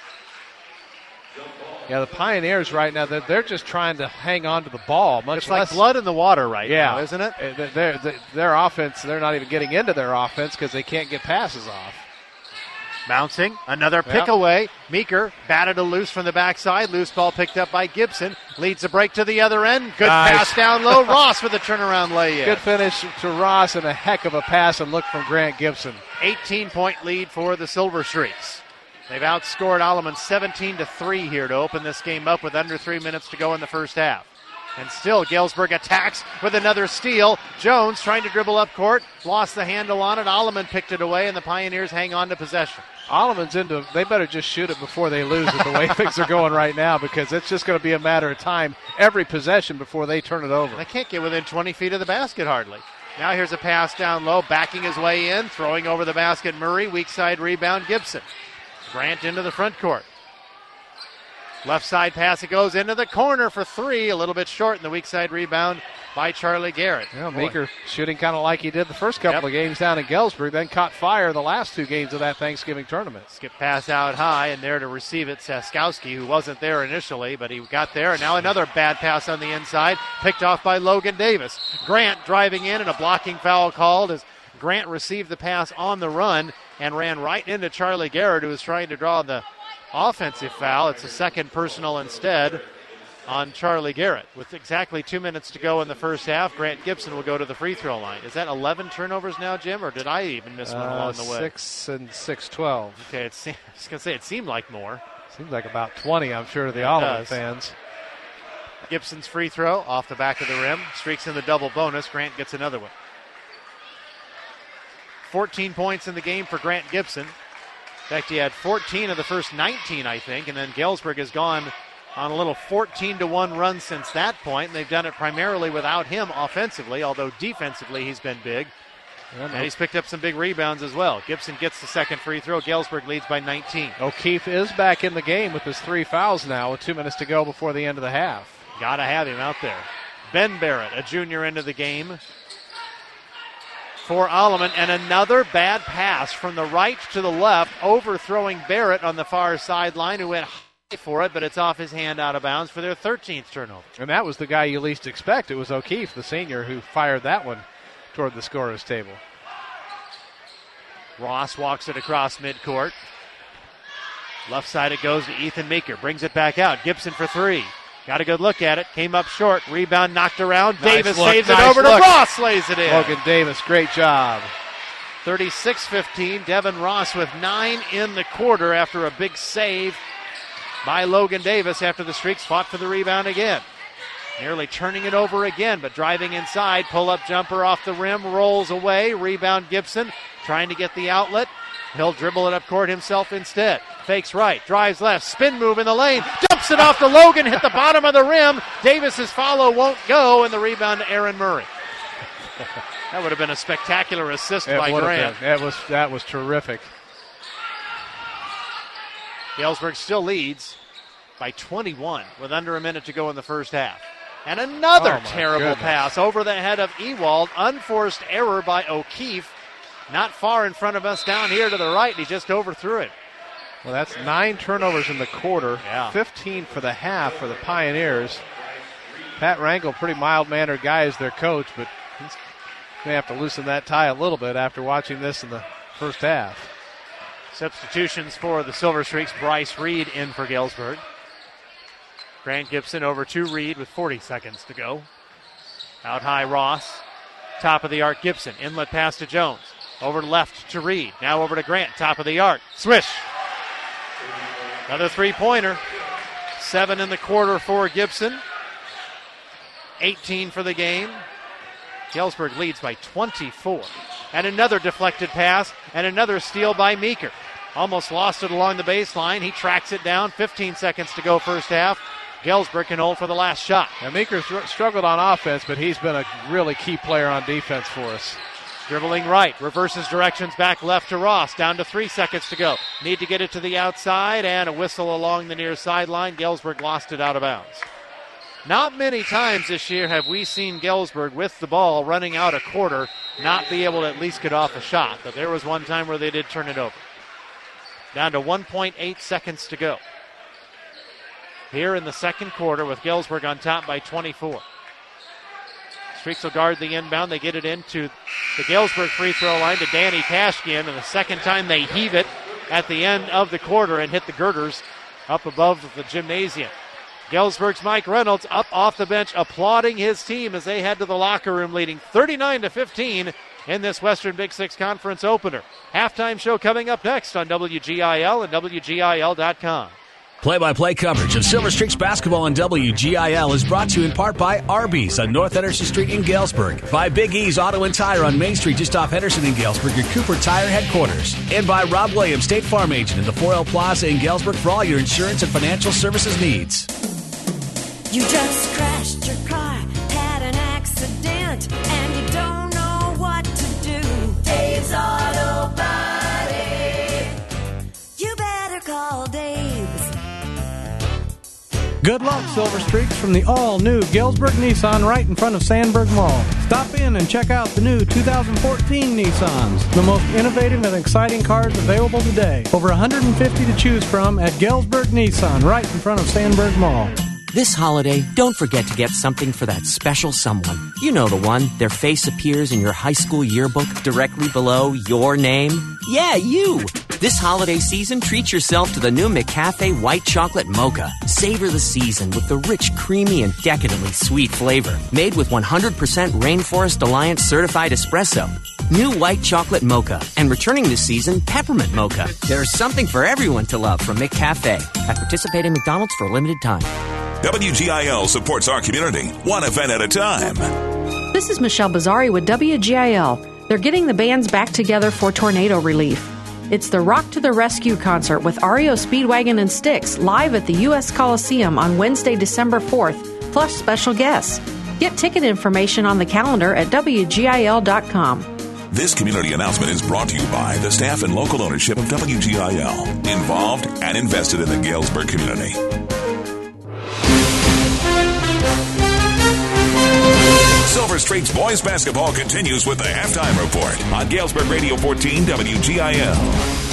Speaker 3: Yeah, the Pioneers right now, they're, they're just trying to hang on to the ball. Much
Speaker 2: it's
Speaker 3: less,
Speaker 2: like blood in the water right
Speaker 3: yeah,
Speaker 2: now, isn't it?
Speaker 3: They're, they're, their offense, they're not even getting into their offense because they can't get passes off.
Speaker 2: Bouncing, another pick
Speaker 3: yep.
Speaker 2: away. Meeker batted a loose from the backside. Loose ball picked up by Gibson. Leads the break to the other end. Good
Speaker 3: nice.
Speaker 2: pass down low. Ross with a turnaround lay-in.
Speaker 3: Good finish to Ross and a heck of a pass and look from Grant Gibson.
Speaker 2: eighteen-point lead for the Silver Streaks. They've outscored Alleman seventeen to three here to open this game up with under three minutes to go in the first half. And still, Galesburg attacks with another steal. Jones trying to dribble up court, lost the handle on it. Alleman picked it away, and the Pioneers hang on to possession.
Speaker 3: Alleman's into, they better just shoot it before they lose with the way things are going right now, because it's just going to be a matter of time every possession before they turn it over.
Speaker 2: They can't get within twenty feet of the basket hardly. Now here's a pass down low, backing his way in, throwing over the basket. Murray, weak side rebound, Gibson. Grant into the front court. Left side pass, it goes into the corner for three, a little bit short in the weak side rebound by Charlie Garrett.
Speaker 3: Yeah, Meeker shooting kind of like he did the first couple
Speaker 2: yep.
Speaker 3: of games down in Galesburg, then caught fire the last two games of that Thanksgiving tournament.
Speaker 2: Skip pass out high, and there to receive it, Saskowski, who wasn't there initially, but he got there. And now another bad pass on the inside, picked off by Logan Davis. Grant driving in, and a blocking foul called as Grant received the pass on the run and ran right into Charlie Garrett, who was trying to draw the offensive foul. It's a second personal instead on Charlie Garrett. With exactly two minutes to go in the first half, Grant Gibson will go to the free throw line. Is that eleven turnovers now, Jim, or did I even miss one
Speaker 3: uh,
Speaker 2: along the way?
Speaker 3: Six and six, twelve.
Speaker 2: Okay, it's, I was going to say it seemed like more.
Speaker 3: Seems like about twenty, I'm sure, to the
Speaker 2: It
Speaker 3: Alleman
Speaker 2: does.
Speaker 3: fans.
Speaker 2: Gibson's free throw off the back of the rim. Streaks in the double bonus. Grant gets another one. fourteen points in the game for Grant Gibson. In fact, he had fourteen of the first nineteen, I think, and then Galesburg has gone on a little fourteen to one run since that point, and they've done it primarily without him offensively, although defensively he's been big. And he's picked up some big rebounds as well. Gibson gets the second free throw. Galesburg leads by nineteen.
Speaker 3: O'Keefe is back in the game with his three fouls now with two minutes to go before the end of the half.
Speaker 2: Got to have him out there. Ben Barrett, a junior, into the game for Alleman, and another bad pass from the right to the left, overthrowing Barrett on the far sideline, who went high for it, but it's off his hand out of bounds for their thirteenth turnover.
Speaker 3: And that was the guy you least expect. It was O'Keefe, the senior, who fired that one toward the scorer's table.
Speaker 2: Ross walks it across midcourt. Left side it goes to Ethan Meeker. Brings it back out. Gibson for three. Got a good look at it. Came up short. Rebound knocked around.
Speaker 3: Nice
Speaker 2: Davis
Speaker 3: look,
Speaker 2: saves
Speaker 3: nice
Speaker 2: it over
Speaker 3: look.
Speaker 2: to Ross. Lays it in.
Speaker 3: Logan Davis, great job.
Speaker 2: thirty-six fifteen. Devin Ross with nine in the quarter after a big save by Logan Davis after the Streaks fought for the rebound again. Nearly turning it over again, but driving inside. Pull-up jumper off the rim. Rolls away. Rebound Gibson. Trying to get the outlet. He'll dribble it up court himself instead. Fakes right, drives left, spin move in the lane, dumps it off to Logan, hit the bottom of the rim. Davis's follow won't go, and the rebound to Aaron Murray. That would have been a spectacular assist
Speaker 3: It
Speaker 2: by
Speaker 3: would have
Speaker 2: Grant.
Speaker 3: been. That was, that was terrific.
Speaker 2: Galesburg still leads by twenty-one with under a minute to go in the first half. And another
Speaker 3: Oh, my
Speaker 2: terrible
Speaker 3: goodness.
Speaker 2: pass over the head of Ewald. Unforced error by O'Keefe. Not far in front of us down here to the right. He just overthrew it.
Speaker 3: Well, that's nine turnovers in the quarter,
Speaker 2: Yeah.
Speaker 3: fifteen for the half for the Pioneers. Pat Rangel, pretty mild-mannered guy as their coach, but he's going to have to loosen that tie a little bit after watching this in the first half.
Speaker 2: Substitutions for the Silver Streaks. Bryce Reed in for Galesburg. Grant Gibson over to Reed with forty seconds to go. Out high Ross. Top of the arc Gibson. Inlet pass to Jones. Over left to Reed. Now over to Grant. Top of the arc. Swish. Another three-pointer. Seven in the quarter for Gibson. eighteen for the game. Galesburg leads by twenty-four. And another deflected pass and another steal by Meeker. Almost lost it along the baseline. He tracks it down. fifteen seconds to go first half. Galesburg can hold for the last shot.
Speaker 3: Now, Meeker str- struggled on offense, but he's been a really key player on defense for us.
Speaker 2: Dribbling right, reverses directions back left to Ross. Down to three seconds to go. Need to get it to the outside, and a whistle along the near sideline. Galesburg lost it out of bounds. Not many times this year have we seen Galesburg with the ball running out a quarter not be able to at least get off a shot, but there was one time where they did turn it over. Down to one point eight seconds to go here in the second quarter with Galesburg on top by twenty-four. Streaks will guard the inbound. They get it into the Galesburg free throw line to Danny Tashkian, and the second time they heave it at the end of the quarter and hit the girders up above the gymnasium. Galesburg's Mike Reynolds up off the bench applauding his team as they head to the locker room, leading thirty-nine to fifteen in this Western Big Six Conference opener. Halftime show coming up next on W G I L and W G I L dot com.
Speaker 7: Play-by-play coverage of Silver Streaks basketball on W G I L is brought to you in part by Arby's on North Henderson Street in Galesburg, by Big E's Auto and Tire on Main Street just off Henderson in Galesburg, your Cooper Tire headquarters, and by Rob Williams, State Farm Agent in the four L Plaza in Galesburg for all your insurance and financial services needs.
Speaker 8: You just crashed your car, had an accident, and you don't know what to do. Dave's Auto Body. You better call Dave's.
Speaker 9: Good luck, Silver Streaks, from the all-new Galesburg Nissan right in front of Sandburg Mall. Stop in and check out the new two thousand fourteen Nissans, the most innovative and exciting cars available today. Over one hundred fifty to choose from at Galesburg Nissan right in front of Sandburg Mall.
Speaker 10: This holiday, don't forget to get something for that special someone. You know the one. Their face appears in your high school yearbook directly below your name. Yeah, you! This holiday season, treat yourself to the new McCafe White Chocolate Mocha. Savor the season with the rich, creamy, and decadently sweet flavor. Made with one hundred percent Rainforest Alliance certified espresso. New White Chocolate Mocha. And returning this season, Peppermint Mocha. There's something for everyone to love from McCafe. At participating McDonald's for a limited time.
Speaker 1: W G I L supports our community, one event at a time.
Speaker 11: This is Michelle Bazzari with W G I L. They're getting the bands back together for tornado relief. It's the Rock to the Rescue concert with R E O Speedwagon and Styx live at the U S Coliseum on Wednesday, December fourth, plus special guests. Get ticket information on the calendar at W G I L dot com.
Speaker 1: This community announcement is brought to you by the staff and local ownership of W G I L, involved and invested in the Galesburg community. Silver Streaks boys basketball continues with the halftime report on Galesburg Radio fourteen W G I L.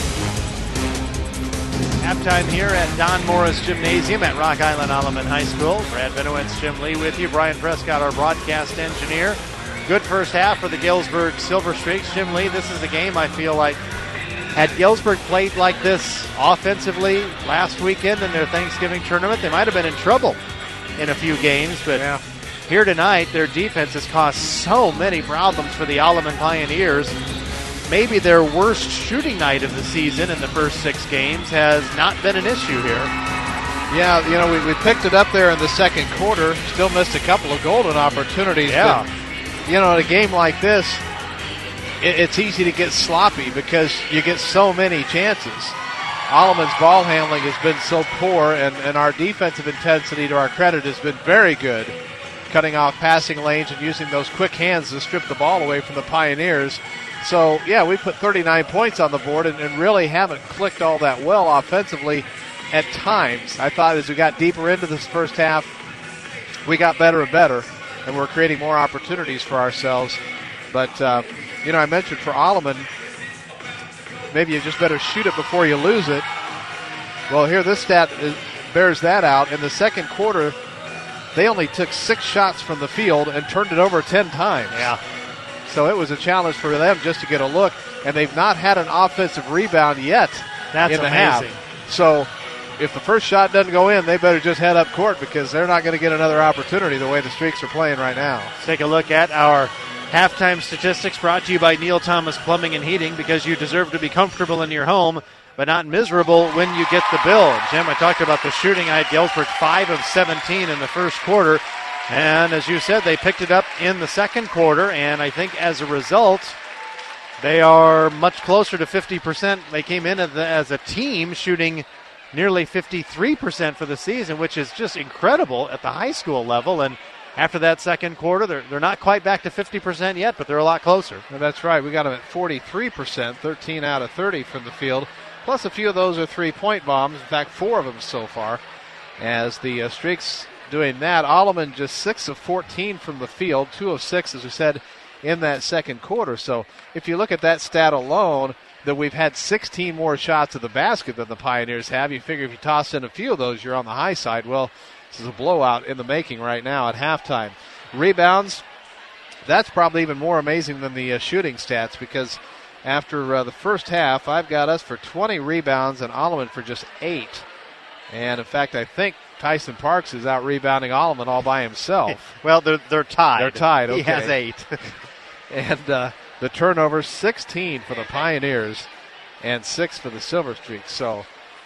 Speaker 2: Halftime here at Don Morris Gymnasium at Rock Island Alleman High School. Brad Benowitz, Jim Lee with you. Brian Prescott, our broadcast engineer. Good first half for the Galesburg Silver Streaks. Jim Lee, this is a game I feel like had Galesburg played like this offensively last weekend in their Thanksgiving tournament, they might have been in trouble in a few games, but yeah. Here tonight, their defense has caused so many problems for the Alleman Pioneers. Maybe their worst shooting night of the season in the first six games has not been an issue here.
Speaker 3: Yeah, you know, we, we picked it up there in the second quarter, still missed a couple of golden opportunities.
Speaker 2: Yeah.
Speaker 3: But, you know, in a game like this, it, it's easy to get sloppy because you get so many chances. Alleman's ball handling has been so poor, and, and our defensive intensity, to our credit, has been very good, cutting off passing lanes and using those quick hands to strip the ball away from the Pioneers. So, yeah, we put thirty-nine points on the board and, and really haven't clicked all that well offensively at times. I thought as we got deeper into this first half, we got better and better, and we're creating more opportunities for ourselves. But, uh, you know, I mentioned for Alleman, maybe you just better shoot it before you lose it. Well, here this stat is, bears that out. In the second quarter, they only took six shots from the field and turned it over ten times.
Speaker 2: Yeah.
Speaker 3: So it was a challenge for them just to get a look, and they've not had an offensive rebound yet
Speaker 2: That's
Speaker 3: in the
Speaker 2: amazing.
Speaker 3: half. So if the first shot doesn't go in, they better just head up court because they're not going to get another opportunity the way the Streaks are playing right now.
Speaker 2: Let's take a look at our halftime statistics brought to you by Neil Thomas Plumbing and Heating, because you deserve to be comfortable in your home, but not miserable when you get the bill. Jim, I talked about the shooting. I had Galesburg five of seventeen in the first quarter. And as you said, they picked it up in the second quarter, and I think as a result, they are much closer to fifty percent. They came in as a, as a team shooting nearly fifty-three percent for the season, which is just incredible at the high school level. And after that second quarter, they're, they're not quite back to fifty percent yet, but they're a lot closer.
Speaker 3: And that's right. We got them at forty-three percent, thirteen out of thirty from the field. Plus a few of those are three-point bombs. In fact, four of them so far. As the uh, Streaks doing that, Alleman just six of fourteen from the field, two of six, as we said, in that second quarter. So if you look at that stat alone, that we've had sixteen more shots at the basket than the Pioneers have. You figure if you toss in a few of those, you're on the high side. Well, this is a blowout in the making right now at halftime. Rebounds, that's probably even more amazing than the uh, shooting stats, because after uh, the first half, I've got us for twenty rebounds and Alleman for just eight. And, in fact, I think Tyson Parks is out rebounding Alleman all by himself.
Speaker 2: Well, they're, they're tied.
Speaker 3: They're tied, okay.
Speaker 2: He has eight.
Speaker 3: and uh, the turnovers, sixteen for the Pioneers and six for the Silver Streaks. So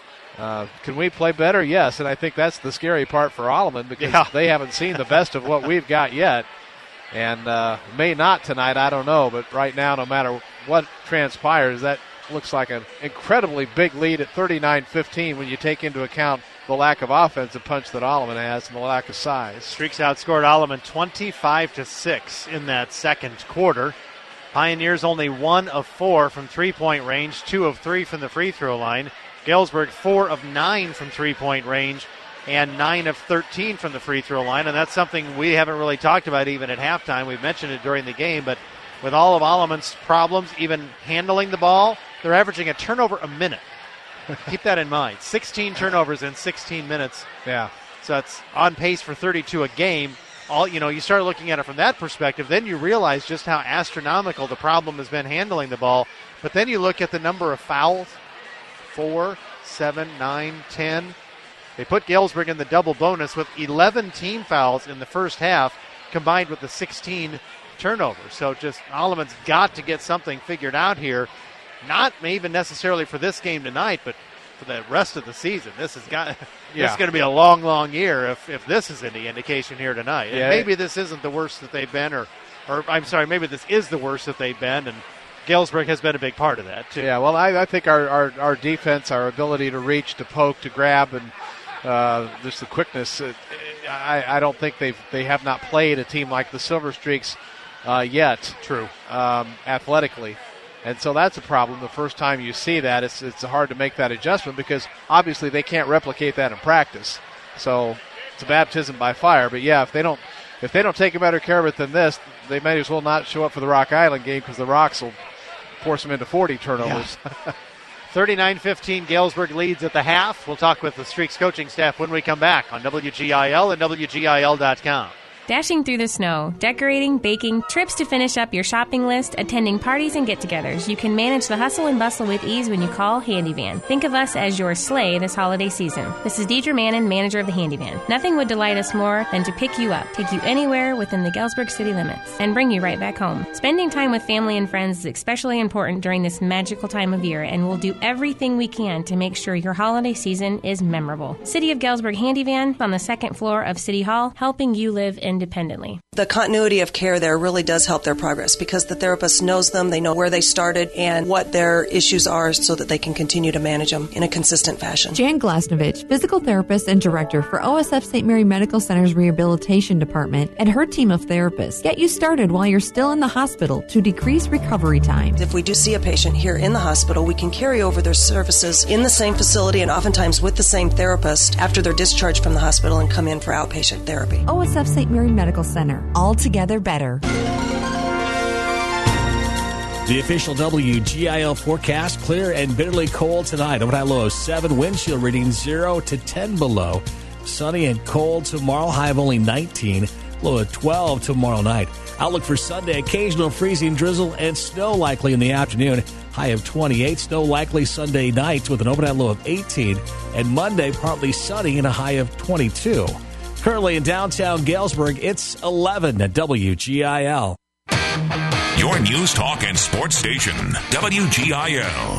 Speaker 3: uh, can we play better? Yes, and I think that's the scary part for Alleman, because
Speaker 2: yeah.
Speaker 3: they haven't seen the best of what we've got yet. And uh, may not tonight, I don't know. But right now, no matter what transpires, that looks like an incredibly big lead at thirty-nine fifteen when you take into account the lack of offensive punch that Alleman has and the lack of size.
Speaker 2: Streaks outscored Alleman twenty-five to six in that second quarter. Pioneers only one of four from three-point range, two of three from the free throw line. Galesburg four of nine from three-point range and nine of thirteen from the free throw line, and that's something we haven't really talked about even at halftime. We've mentioned it during the game, but with all of Alleman's problems, even handling the ball, they're averaging a turnover a minute. Keep that in mind. sixteen turnovers in sixteen minutes.
Speaker 3: Yeah.
Speaker 2: So it's on pace for thirty-two a game. All you know, you start looking at it from that perspective, then you realize just how astronomical the problem has been handling the ball. But then you look at the number of fouls, four, seven, nine, ten. They put Galesburg in the double bonus with eleven team fouls in the first half, combined with the sixteen turnovers. So just Alleman's got to get something figured out here. Not even necessarily for this game tonight, but for the rest of the season. This has got
Speaker 3: yeah.
Speaker 2: this is going to be a long, long year if, if this is any indication here tonight.
Speaker 3: Yeah.
Speaker 2: And maybe this isn't the worst that they've been, or, or I'm sorry, maybe this is the worst that they've been, and Galesburg has been a big part of that, too.
Speaker 3: Yeah, well, I, I think our, our, our defense, our ability to reach, to poke, to grab, and uh, just the quickness, uh, I, I don't think they've they have not played a team like the Silver Streaks uh, yet.
Speaker 2: True.
Speaker 3: Um, athletically. And so that's a problem. The first time you see that, it's it's hard to make that adjustment, because obviously they can't replicate that in practice. So it's a baptism by fire. But yeah, if they don't if they don't take better care of it than this, they may as well not show up for the Rock Island game, because the Rocks will force them into forty turnovers.
Speaker 2: Yeah. thirty-nine fifteen, Galesburg leads at the half. We'll talk with the Streaks coaching staff when we come back on W G I L and W G I L dot com.
Speaker 12: Dashing through the snow, decorating, baking, trips to finish up your shopping list, attending parties and get-togethers. You can manage the hustle and bustle with ease when you call Handyvan. Think of us as your sleigh this holiday season. This is Deidre Mannon, manager of the Handyvan. Nothing would delight us more than to pick you up, take you anywhere within the Galesburg city limits, and bring you right back home. Spending time with family and friends is especially important during this magical time of year, and we'll do everything we can to make sure your holiday season is memorable. City of Galesburg Handyvan on the second floor of City Hall, helping you live in independently.
Speaker 13: The continuity of care there really does help their progress, because the therapist knows them, they know where they started and what their issues are, so that they can continue to manage them in a consistent fashion.
Speaker 14: Jan Glasnovich, physical therapist and director for O S F Saint Mary Medical Center's Rehabilitation Department, and her team of therapists get you started while you're still in the hospital to decrease recovery time.
Speaker 13: If we do see a patient here in the hospital, we can carry over their services in the same facility and oftentimes with the same therapist after they're discharged from the hospital and come in for outpatient therapy.
Speaker 14: O S F Saint Mary Medical Center. Altogether better.
Speaker 7: The official W G I L forecast: clear and bitterly cold tonight. Overnight low of seven, wind chill reading zero to ten below. Sunny and cold tomorrow, high of only nineteen, low of twelve tomorrow night. Outlook for Sunday: occasional freezing drizzle and snow likely in the afternoon, high of twenty-eight. Snow likely Sunday night with an overnight low of eighteen. And Monday, partly sunny and a high of twenty-two. Currently in downtown Galesburg, it's eleven at W G I L.
Speaker 1: Your news, talk, and sports station, W G I L.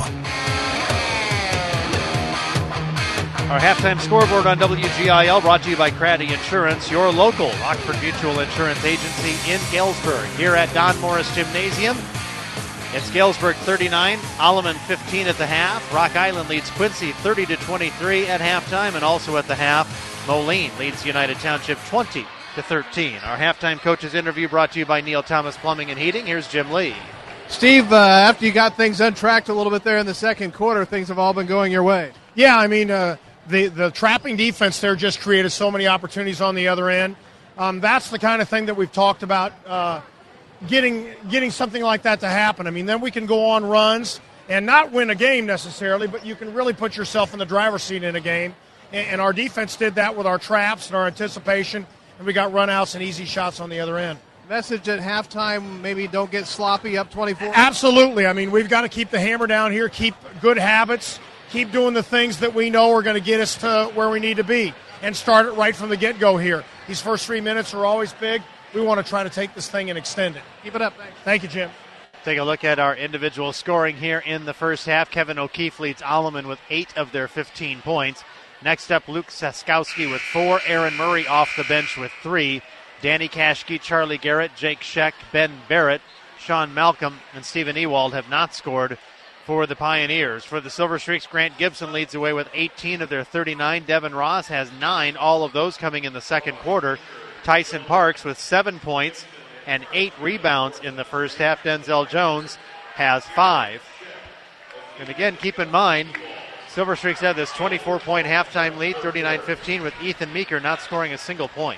Speaker 2: Our halftime scoreboard on W G I L brought to you by Craddy Insurance, your local Rockford Mutual Insurance agency in Galesburg. Here at Don Morris Gymnasium, it's Galesburg thirty-nine, Alleman fifteen at the half. Rock Island leads Quincy thirty to twenty-three at halftime, and also at the half, Moline leads United Township twenty to thirteen. Our halftime coaches interview brought to you by Neil Thomas Plumbing and Heating. Here's Jim Lee.
Speaker 15: Steve, uh, after you got things untracked a little bit there in the second quarter, things have all been going your way.
Speaker 16: Yeah, I mean, uh, the, the trapping defense there just created so many opportunities on the other end. Um, that's the kind of thing that we've talked about, uh, getting getting something like that to happen. I mean, then we can go on runs and not win a game necessarily, but you can really put yourself in the driver's seat in a game. And, and our defense did that with our traps and our anticipation, and we got run-outs and easy shots on the other end.
Speaker 15: Message at halftime, maybe don't get sloppy up twenty-four?
Speaker 16: Absolutely. I mean, we've got to keep the hammer down here, keep good habits, keep doing the things that we know are going to get us to where we need to be, and start it right from the get-go here. These first three minutes are always big. We want to try to take this thing and extend it.
Speaker 15: Keep it up. Thanks.
Speaker 16: Thank you, Jim.
Speaker 2: Take a look at our individual scoring here in the first half. Kevin O'Keefe leads Alleman with eight of their fifteen points. Next up, Luke Saskowski with four. Aaron Murray off the bench with three. Danny Kashke, Charlie Garrett, Jake Scheck, Ben Barrett, Sean Malcolm, and Stephen Ewald have not scored for the Pioneers. For the Silver Streaks, Grant Gibson leads away with eighteen of their thirty-nine. Devin Ross has nine, all of those coming in the second quarter. Tyson Parks with seven points and eight rebounds in the first half. Denzel Jones has five. And again, keep in mind, Silver Streaks had this twenty-four point halftime lead, thirty-nine fifteen, with Ethan Meeker not scoring a single point.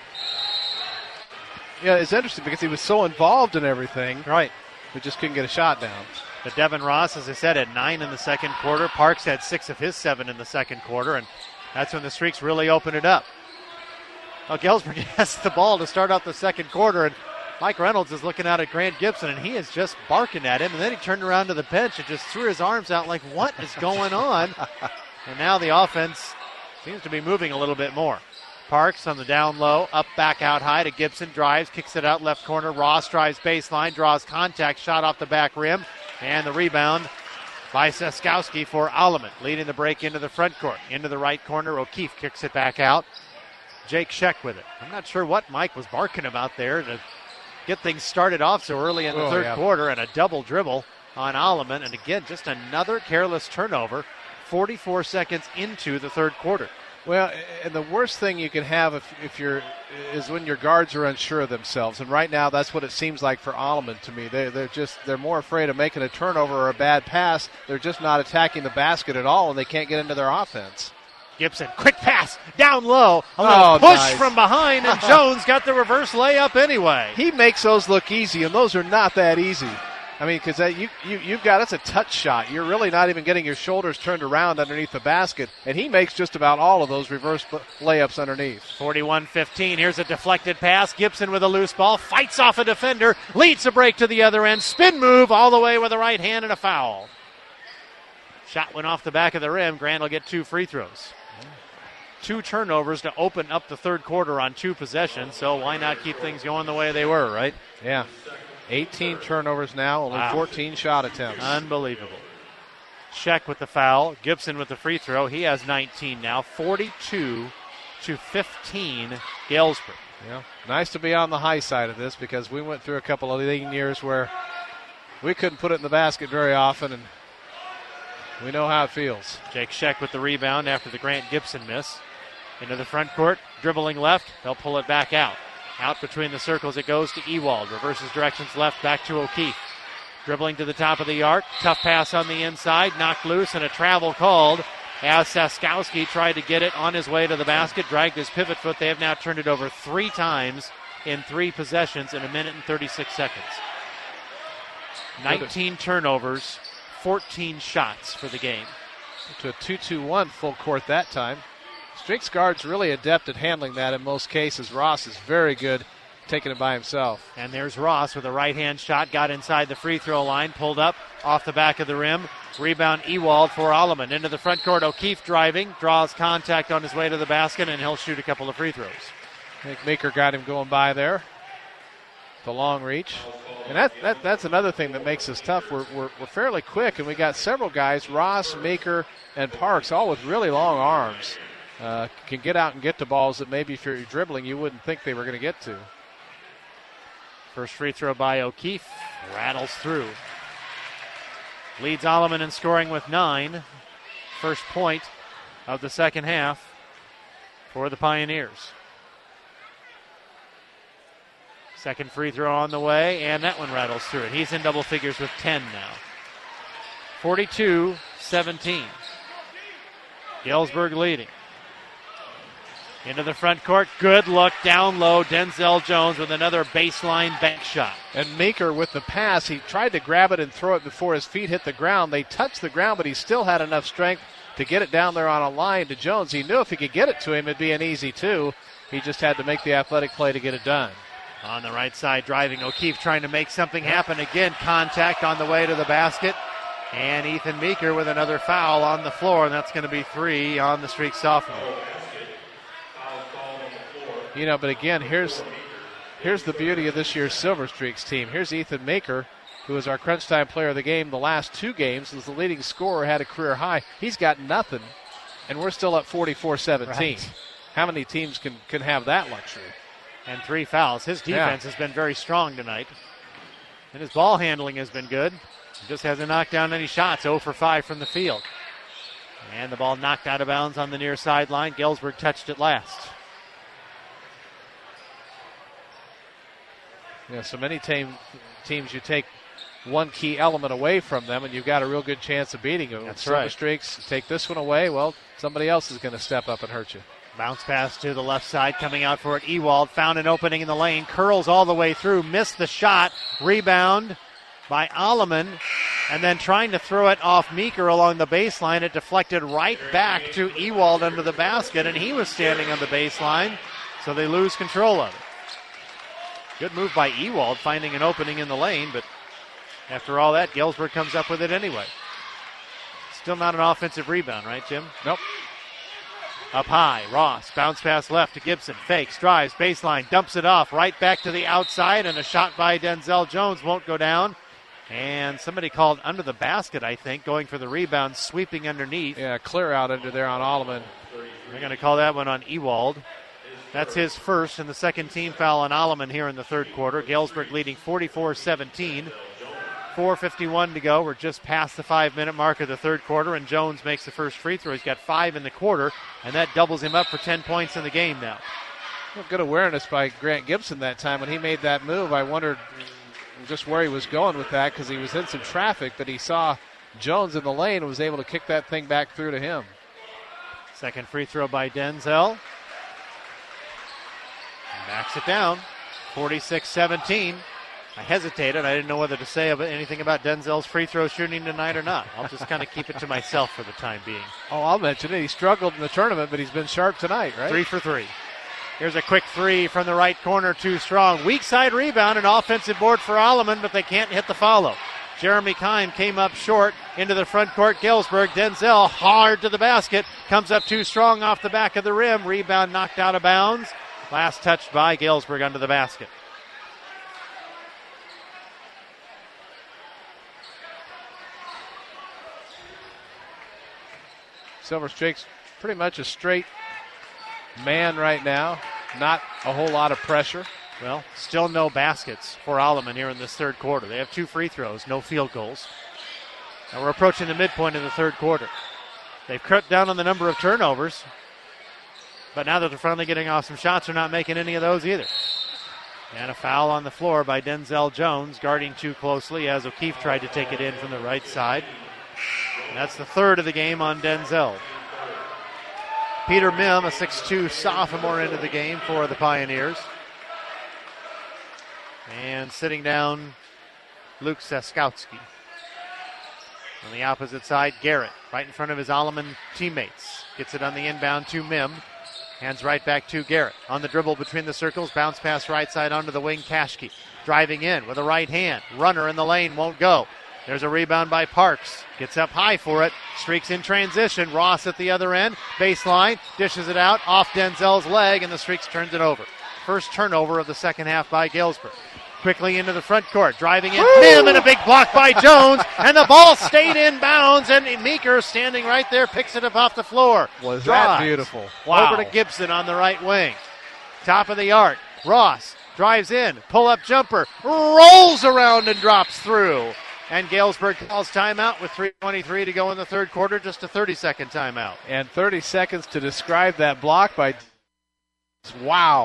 Speaker 3: Yeah, it's interesting because he was so involved in everything.
Speaker 2: Right.
Speaker 3: But just couldn't get a shot down.
Speaker 2: But Devin Ross, as I said, had nine in the second quarter. Parks had six of his seven in the second quarter, and that's when the Streaks really opened it up. Well, Galesburg has the ball to start out the second quarter, and Mike Reynolds is looking out at Grant Gibson, and he is just barking at him. And then he turned around to the bench and just threw his arms out like, what is going on? And now the offense seems to be moving a little bit more. Parks on the down low, up, back, out high to Gibson, drives, kicks it out left corner. Ross drives baseline, draws contact, shot off the back rim, and the rebound by Saskowski for Alleman, leading the break into the front court. Into the right corner, O'Keefe kicks it back out. Jake Scheck with it. I'm not sure what Mike was barking about there to get things started off so early in the
Speaker 3: oh,
Speaker 2: third
Speaker 3: yeah.
Speaker 2: quarter, and a double dribble on Alleman. And again, just another careless turnover, forty-four seconds into the third quarter.
Speaker 3: Well, and the worst thing you can have if, if you're is when your guards are unsure of themselves. And right now, that's what it seems like for Alleman to me. They, they're just they're more afraid of making a turnover or a bad pass. They're just not attacking the basket at all, and they can't get into their offense.
Speaker 2: Gibson, quick pass, down low. A little
Speaker 3: oh,
Speaker 2: push
Speaker 3: nice.
Speaker 2: from behind, and Jones got the reverse layup anyway.
Speaker 3: He makes those look easy, and those are not that easy. I mean, because you, you, you've got, it's a touch shot. You're really not even getting your shoulders turned around underneath the basket, and he makes just about all of those reverse layups underneath.
Speaker 2: forty-one fifteen, here's a deflected pass. Gibson with a loose ball, fights off a defender, leads a break to the other end, spin move all the way with the right hand and a foul. Shot went off the back of the rim. Grant will get two free throws. Two turnovers to open up the third quarter on two possessions, so why not keep things going the way they were, right?
Speaker 3: Yeah. eighteen turnovers now, only
Speaker 2: wow.
Speaker 3: fourteen shot attempts.
Speaker 2: Unbelievable. Scheck with the foul. Gibson with the free throw. He has nineteen now. forty-two to fifteen, Galesburg.
Speaker 3: Yeah. Nice to be on the high side of this because we went through a couple of lean years where we couldn't put it in the basket very often, and we know how it feels.
Speaker 2: Jake Scheck with the rebound after the Grant Gibson miss. Into the front court, dribbling left. They'll pull it back out. Out between the circles it goes to Ewald. Reverses directions left, back to O'Keefe. Dribbling to the top of the arc. Tough pass on the inside. Knocked loose and a travel called as Saskowski tried to get it on his way to the basket. Dragged his pivot foot. They have now turned it over three times in three possessions in a minute and thirty-six seconds. nineteen turnovers, fourteen shots for the game.
Speaker 3: To a two two one full court that time. Streaks guard's really adept at handling that in most cases. Ross is very good taking it by himself.
Speaker 2: And there's Ross with a right-hand shot. Got inside the free throw line. Pulled up off the back of the rim. Rebound Ewald for Alleman. Into the front court. O'Keefe driving. Draws contact on his way to the basket, and he'll shoot a couple of free throws.
Speaker 3: I think Meeker got him going by there. The long reach. And that, that that's another thing that makes us tough. We're, we're, we're fairly quick, and we got several guys, Ross, Meeker, and Parks, all with really long arms. Uh, can get out and get to balls that maybe if you're dribbling you wouldn't think they were going to get to.
Speaker 2: First free throw by O'Keefe. Rattles through. Leads Alleman in scoring with nine. First point of the second half for the Pioneers. Second free throw on the way, and that one rattles through it. He's in double figures with ten now. forty-two seventeen. Galesburg leading. Into the front court. Good look down low. Denzel Jones with another baseline bank shot.
Speaker 3: And Meeker with the pass, he tried to grab it and throw it before his feet hit the ground. They touched the ground, but he still had enough strength to get it down there on a line to Jones. He knew if he could get it to him, it'd be an easy two. He just had to make the athletic play to get it done.
Speaker 2: On the right side, driving O'Keefe, trying to make something happen again. Contact on the way to the basket. And Ethan Meeker with another foul on the floor, and that's going to be three on the Streak sophomore.
Speaker 3: You know, but again, here's here's the beauty of this year's Silver Streaks team. Here's Ethan Meeker, who is our crunch time player of the game the last two games, was the leading scorer, had a career high. He's got nothing, and we're still up forty-four seventeen. Right. How many teams can, can have that luxury?
Speaker 2: And three fouls. His defense yeah. has been very strong tonight. And his ball handling has been good. He just hasn't knocked down any shots. zero for five from the field. And the ball knocked out of bounds on the near sideline. Galesburg touched it last.
Speaker 3: Yeah, so many team, teams you take one key element away from them, and you've got a real good chance of beating them.
Speaker 2: That's
Speaker 3: Silver
Speaker 2: right.
Speaker 3: Streaks, take this one away, well, somebody else is going to step up and hurt you.
Speaker 2: Bounce pass to the left side, coming out for it. Ewald found an opening in the lane, curls all the way through, missed the shot. Rebound by Alleman, and then trying to throw it off Meeker along the baseline. It deflected right back to Ewald under the basket, and he was standing on the baseline, so they lose control of it. Good move by Ewald, finding an opening in the lane, but after all that, Galesburg comes up with it anyway. Still not an offensive rebound, right, Jim?
Speaker 3: Nope.
Speaker 2: Up high, Ross, bounce pass left to Gibson, fakes, drives, baseline, dumps it off, right back to the outside, and a shot by Denzel Jones won't go down. And somebody called under the basket, I think, going for the rebound, sweeping underneath.
Speaker 3: Yeah, clear out under there on Alleman.
Speaker 2: They're going to call that one on Ewald. That's his first and the second team foul on Alleman here in the third quarter. Galesburg leading forty-four seventeen. four fifty-one to go. We're just past the five-minute mark of the third quarter, and Jones makes the first free throw. He's got five in the quarter, and that doubles him up for ten points in the game now.
Speaker 3: Well, good awareness by Grant Gibson that time. When he made that move, I wondered just where he was going with that because he was in some traffic, but he saw Jones in the lane and was able to kick that thing back through to him.
Speaker 2: Second free throw by Denzel. Backs it down, forty-six seventeen. I hesitated. I didn't know whether to say anything about Denzel's free throw shooting tonight or not. I'll just kind of keep it to myself for the time being.
Speaker 3: Oh, I'll mention it. He struggled in the tournament, but he's been sharp tonight, right?
Speaker 2: Three for three. Here's a quick three from the right corner, too strong. Weak side rebound, an offensive board for Alleman, but they can't hit the follow. Jeremy Kime came up short into the front court. Galesburg, Denzel hard to the basket. Comes up too strong off the back of the rim. Rebound knocked out of bounds. Last touched by Galesburg under the basket.
Speaker 3: Silver Streaks pretty much a straight man right now. Not a whole lot of pressure.
Speaker 2: Well, still no baskets for Alleman here in this third quarter. They have two free throws, no field goals. And we're approaching the midpoint of the third quarter. They've cut down on the number of turnovers. But now that they're finally getting off some shots, they're not making any of those either. And a foul on the floor by Denzel Jones, guarding too closely as O'Keefe tried to take it in from the right side. And that's the third of the game on Denzel. Peter Mim, a six two sophomore, into the game for the Pioneers. And sitting down, Luke Saskowski. On the opposite side, Garrett, right in front of his Alleman teammates. Gets it on the inbound to Mim. Hands right back to Garrett. On the dribble between the circles, bounce pass right side onto the wing, Kashke. Driving in with a right hand. Runner in the lane, won't go. There's a rebound by Parks. Gets up high for it. Streaks in transition. Ross at the other end. Baseline. Dishes it out. Off Denzel's leg, and the Streaks turns it over. First turnover of the second half by Galesburg. Quickly into the front court. Driving in. Mim, and a big block by Jones. And the ball stayed in bounds. And Meeker, standing right there, picks it up off the floor.
Speaker 3: Was
Speaker 2: Drives.
Speaker 3: that beautiful.
Speaker 2: Wow. Over to Gibson on the right wing. Top of the arc. Ross drives in. Pull-up jumper. Rolls around and drops through. And Galesburg calls timeout with three twenty-three to go in the third quarter, just a thirty-second timeout.
Speaker 3: And thirty seconds to describe that block by... Wow.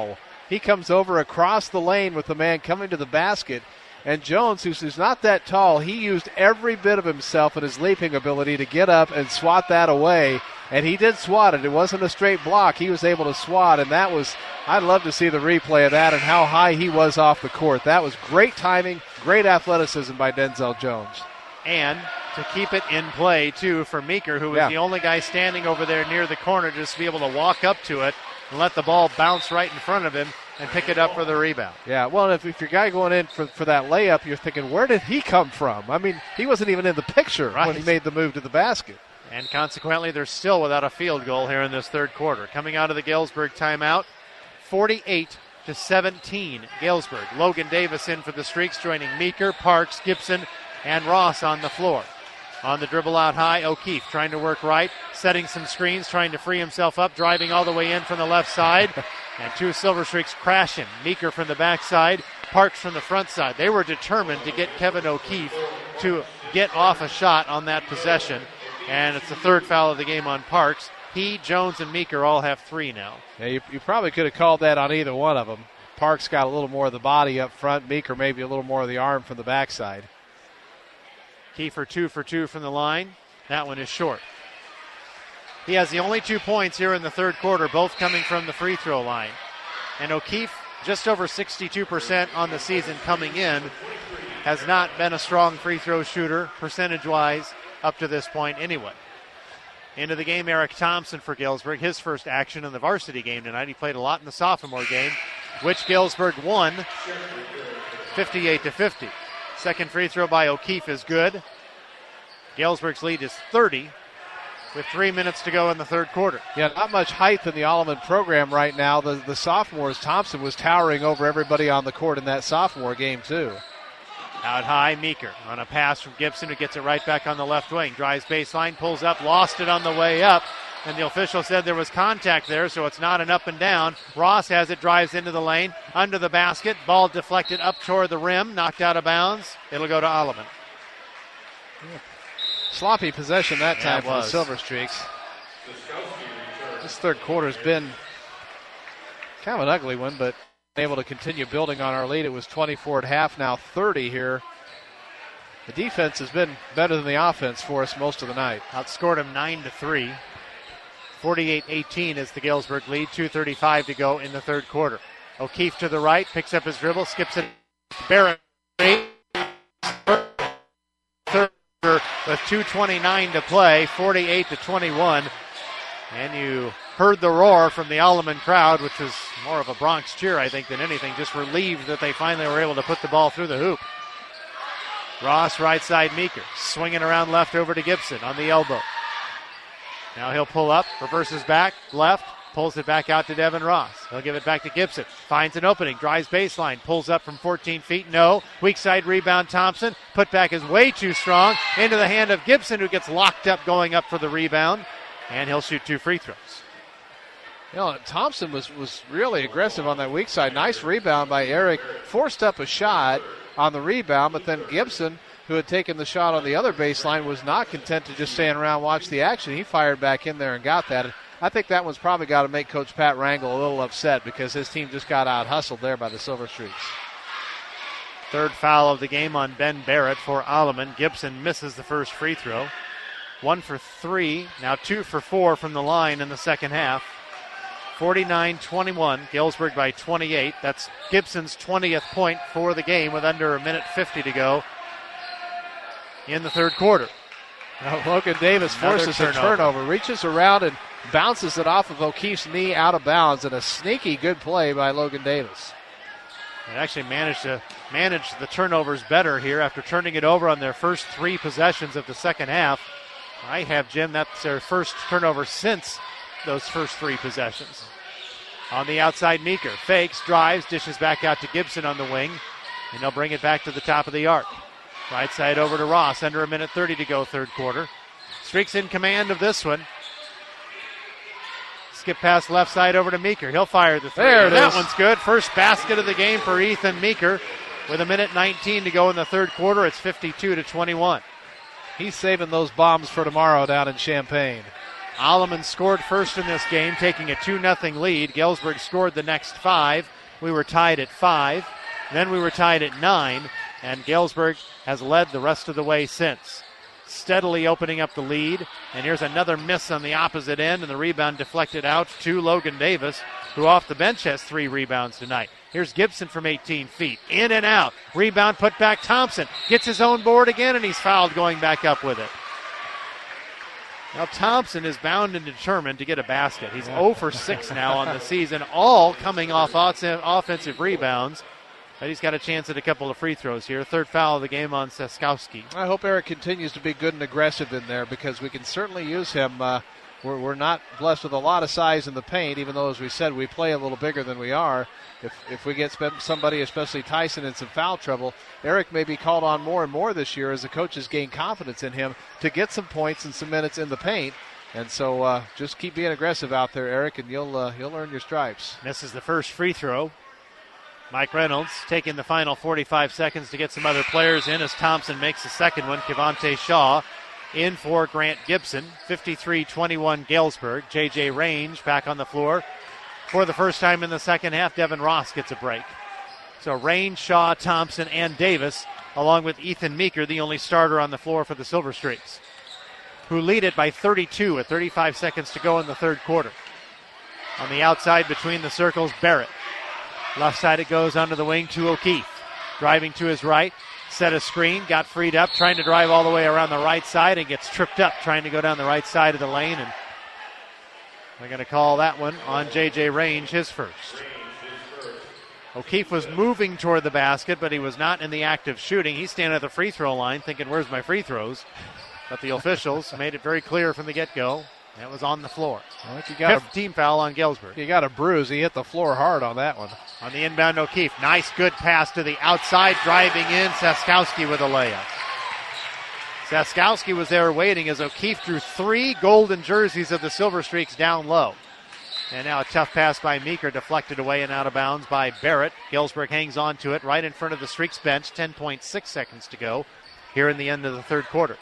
Speaker 3: He comes over across the lane with the man coming to the basket. And Jones, who's, who's not that tall, he used every bit of himself and his leaping ability to get up and swat that away. And he did swat it. It wasn't a straight block. He was able to swat, and that was, I'd love to see the replay of that and how high he was off the court. That was great timing, great athleticism by Denzel Jones.
Speaker 2: And to keep it in play, too, for Meeker, who was
Speaker 3: Yeah.
Speaker 2: the only guy standing over there near the corner, just to be able to walk up to it and let the ball bounce right in front of him and pick it up for the rebound.
Speaker 3: Yeah, well, if, if your guy going in for, for that layup, you're thinking, where did he come from? I mean, he wasn't even in the picture
Speaker 2: Right.
Speaker 3: when he made the move to the basket.
Speaker 2: And consequently, they're still without a field goal here in this third quarter. Coming out of the Galesburg timeout, forty-eight to seventeen, Galesburg. Logan Davis in for the Streaks, joining Meeker, Parks, Gibson, and Ross on the floor. On the dribble out high, O'Keefe trying to work right, setting some screens, trying to free himself up, driving all the way in from the left side. And two Silver Streaks crashing. Meeker from the backside, Parks from the front side. They were determined to get Kevin O'Keefe to get off a shot on that possession. And it's the third foul of the game on Parks. He, Jones, and Meeker all have three now.
Speaker 3: Yeah, you, you probably could have called that on either one of them. Parks got a little more of the body up front. Meeker maybe a little more of the arm from the backside.
Speaker 2: Kiefer two for two from the line. That one is short. He has the only two points here in the third quarter, both coming from the free throw line. And O'Keefe, just over sixty-two percent on the season coming in, has not been a strong free throw shooter percentage-wise up to this point anyway. Into the game, Eric Thompson for Galesburg. His first action in the varsity game tonight. He played a lot in the sophomore game, which Galesburg won fifty-eight to fifty. Second free throw by O'Keefe is good. Galesburg's lead is thirty with three minutes to go in the third quarter.
Speaker 3: Yeah, not much height in the Alleman program right now. The, the sophomores, Thompson was towering over everybody on the court in that sophomore game, too.
Speaker 2: Out high, Meeker on a pass from Gibson, who gets it right back on the left wing. Drives baseline, pulls up, lost it on the way up, and the official said there was contact there, so it's not an up and down. Ross has it, drives into the lane, under the basket, ball deflected up toward the rim, knocked out of bounds. It'll go to Alleman.
Speaker 3: Yeah. Sloppy possession that
Speaker 2: Yeah,
Speaker 3: time
Speaker 2: it
Speaker 3: for the
Speaker 2: was.
Speaker 3: Silver Streaks. This third quarter has been kind of an ugly one, but able to continue building on our lead. It was twenty-four at half, now thirty here. The defense has been better than the offense for us most of the night.
Speaker 2: Outscored him nine to three. forty-eight eighteen is the Galesburg lead. two thirty-five to go in the third quarter. O'Keefe to the right, picks up his dribble, skips it. Barrett third with two twenty-nine to play, forty-eight to twenty-one. And you heard the roar from the Alleman crowd, which was more of a Bronx cheer, I think, than anything. Just relieved that they finally were able to put the ball through the hoop. Ross, right side, Meeker, swinging around left over to Gibson on the elbow. Now he'll pull up, reverses back, left, pulls it back out to Devin Ross. He'll give it back to Gibson. Finds an opening, drives baseline, pulls up from fourteen feet. No. Weak side rebound, Thompson. Put back is way too strong. Into the hand of Gibson, who gets locked up going up for the rebound. And he'll shoot two free throws.
Speaker 3: You know, Thompson was, was really aggressive on that weak side. Nice rebound by Eric. Forced up a shot on the rebound, but then Gibson, who had taken the shot on the other baseline, was not content to just stand around and watch the action. He fired back in there and got that. I think that one's probably got to make Coach Pat Rangel a little upset because his team just got out-hustled there by the Silver Streaks.
Speaker 2: Third foul of the game on Ben Barrett for Alleman. Gibson misses the first free throw. One for three, now two for four from the line in the second half. forty-nine twenty-one, Galesburg by twenty-eight. That's Gibson's twentieth point for the game with under a minute fifty to go in the third quarter.
Speaker 3: Now Logan Davis
Speaker 2: Another
Speaker 3: forces
Speaker 2: turnover.
Speaker 3: a turnover, reaches around and bounces it off of O'Keefe's knee out of bounds, and a sneaky good play by Logan Davis.
Speaker 2: They actually managed to manage the turnovers better here after turning it over on their first three possessions of the second half. I have, Jim, that's their first turnover since those first three possessions. On the outside, Meeker fakes, drives, dishes back out to Gibson on the wing, and they'll bring it back to the top of the arc. Right side over to Ross, under a minute thirty to go, third quarter. Streaks in command of this one. Skip pass left side over to Meeker. He'll fire the three.
Speaker 3: There it
Speaker 2: that
Speaker 3: is.
Speaker 2: one's good. First basket of the game for Ethan Meeker. With a minute nineteen to go in the third quarter, it's fifty-two to twenty-one.
Speaker 3: He's saving those bombs for tomorrow down in Champaign.
Speaker 2: Alleman scored first in this game, taking a two nothing lead. Galesburg scored the next five. we were tied at five. Then we were tied at nine, and Galesburg has led the rest of the way since. Steadily opening up the lead, and here's another miss on the opposite end, and the rebound deflected out to Logan Davis, who off the bench has three rebounds tonight. Here's Gibson from eighteen feet. In and out. Rebound put back. Thompson gets his own board again, and he's fouled going back up with it. Now Thompson is bound and determined to get a basket. He's zero for six now on the season, all coming off offensive rebounds. But he's got a chance at a couple of free throws here. Third foul of the game on Saskowski.
Speaker 3: I hope Eric continues to be good and aggressive in there because we can certainly use him. Uh, we're, we're not blessed with a lot of size in the paint, even though, as we said, we play a little bigger than we are. If if we get somebody, especially Tyson, in some foul trouble, Eric may be called on more and more this year as the coaches gain confidence in him to get some points and some minutes in the paint. And so uh, just keep being aggressive out there, Eric, and you'll uh, you'll earn your stripes.
Speaker 2: Misses the first free throw. Mike Reynolds taking the final forty-five seconds to get some other players in as Thompson makes the second one. Kevontae Shaw in for Grant Gibson. fifty-three twenty-one Galesburg. J J Range back on the floor. For the first time in the second half, Devin Ross gets a break. So Range, Shaw, Thompson, and Davis, along with Ethan Meeker, the only starter on the floor for the Silver Streaks, who lead it by thirty-two with thirty-five seconds to go in the third quarter. On the outside between the circles, Barrett. Left side it goes under the wing to O'Keefe. Driving to his right, set a screen, got freed up, trying to drive all the way around the right side and gets tripped up trying to go down the right side of the lane. And they're going to call that one on J J Range, his first. O'Keefe was moving toward the basket, but he was not in the act of shooting. He's standing at the free throw line thinking, where's my free throws? But the officials made it very clear from the get-go. That was on the floor.
Speaker 3: Well, you got
Speaker 2: Fifth a, team foul on Galesburg.
Speaker 3: He got a bruise. He hit the floor hard on that one.
Speaker 2: On the inbound, O'Keefe. Nice, good pass to the outside, driving in. Saskowski with a layup. Saskowski was there waiting as O'Keefe drew three golden jerseys of the Silver Streaks down low. And now a tough pass by Meeker, deflected away and out of bounds by Barrett. Galesburg hangs on to it right in front of the Streaks bench. ten point six seconds to go here in the end of the third quarter.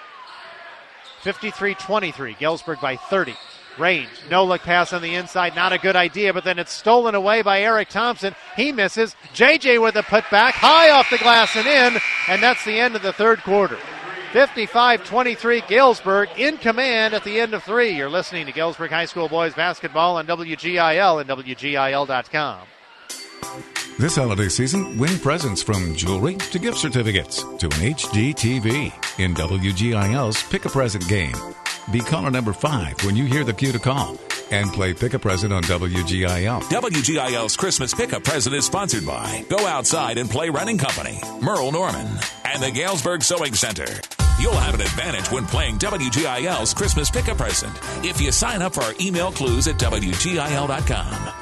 Speaker 2: fifty-three twenty-three, Galesburg by thirty. Range, no look pass on the inside, not a good idea, but then it's stolen away by Eric Thompson. He misses. J J with a putback, high off the glass and in, and that's the end of the third quarter. fifty-five twenty-three, Galesburg in command at the end of three. You're listening to Galesburg High School Boys Basketball on W G I L and W G I L dot com.
Speaker 5: This holiday season, win presents from jewelry to gift certificates to an H D T V in W G I L's Pick a Present game. Be caller number five when you hear the cue to call and play Pick a Present on W G I L.
Speaker 1: W G I L's Christmas Pick a Present is sponsored by Go Outside and Play Renting Company, Merle Norman, and the Galesburg Sewing Center. You'll have an advantage when playing W G I L's Christmas Pick a Present if you sign up for our email clues at W G I L dot com.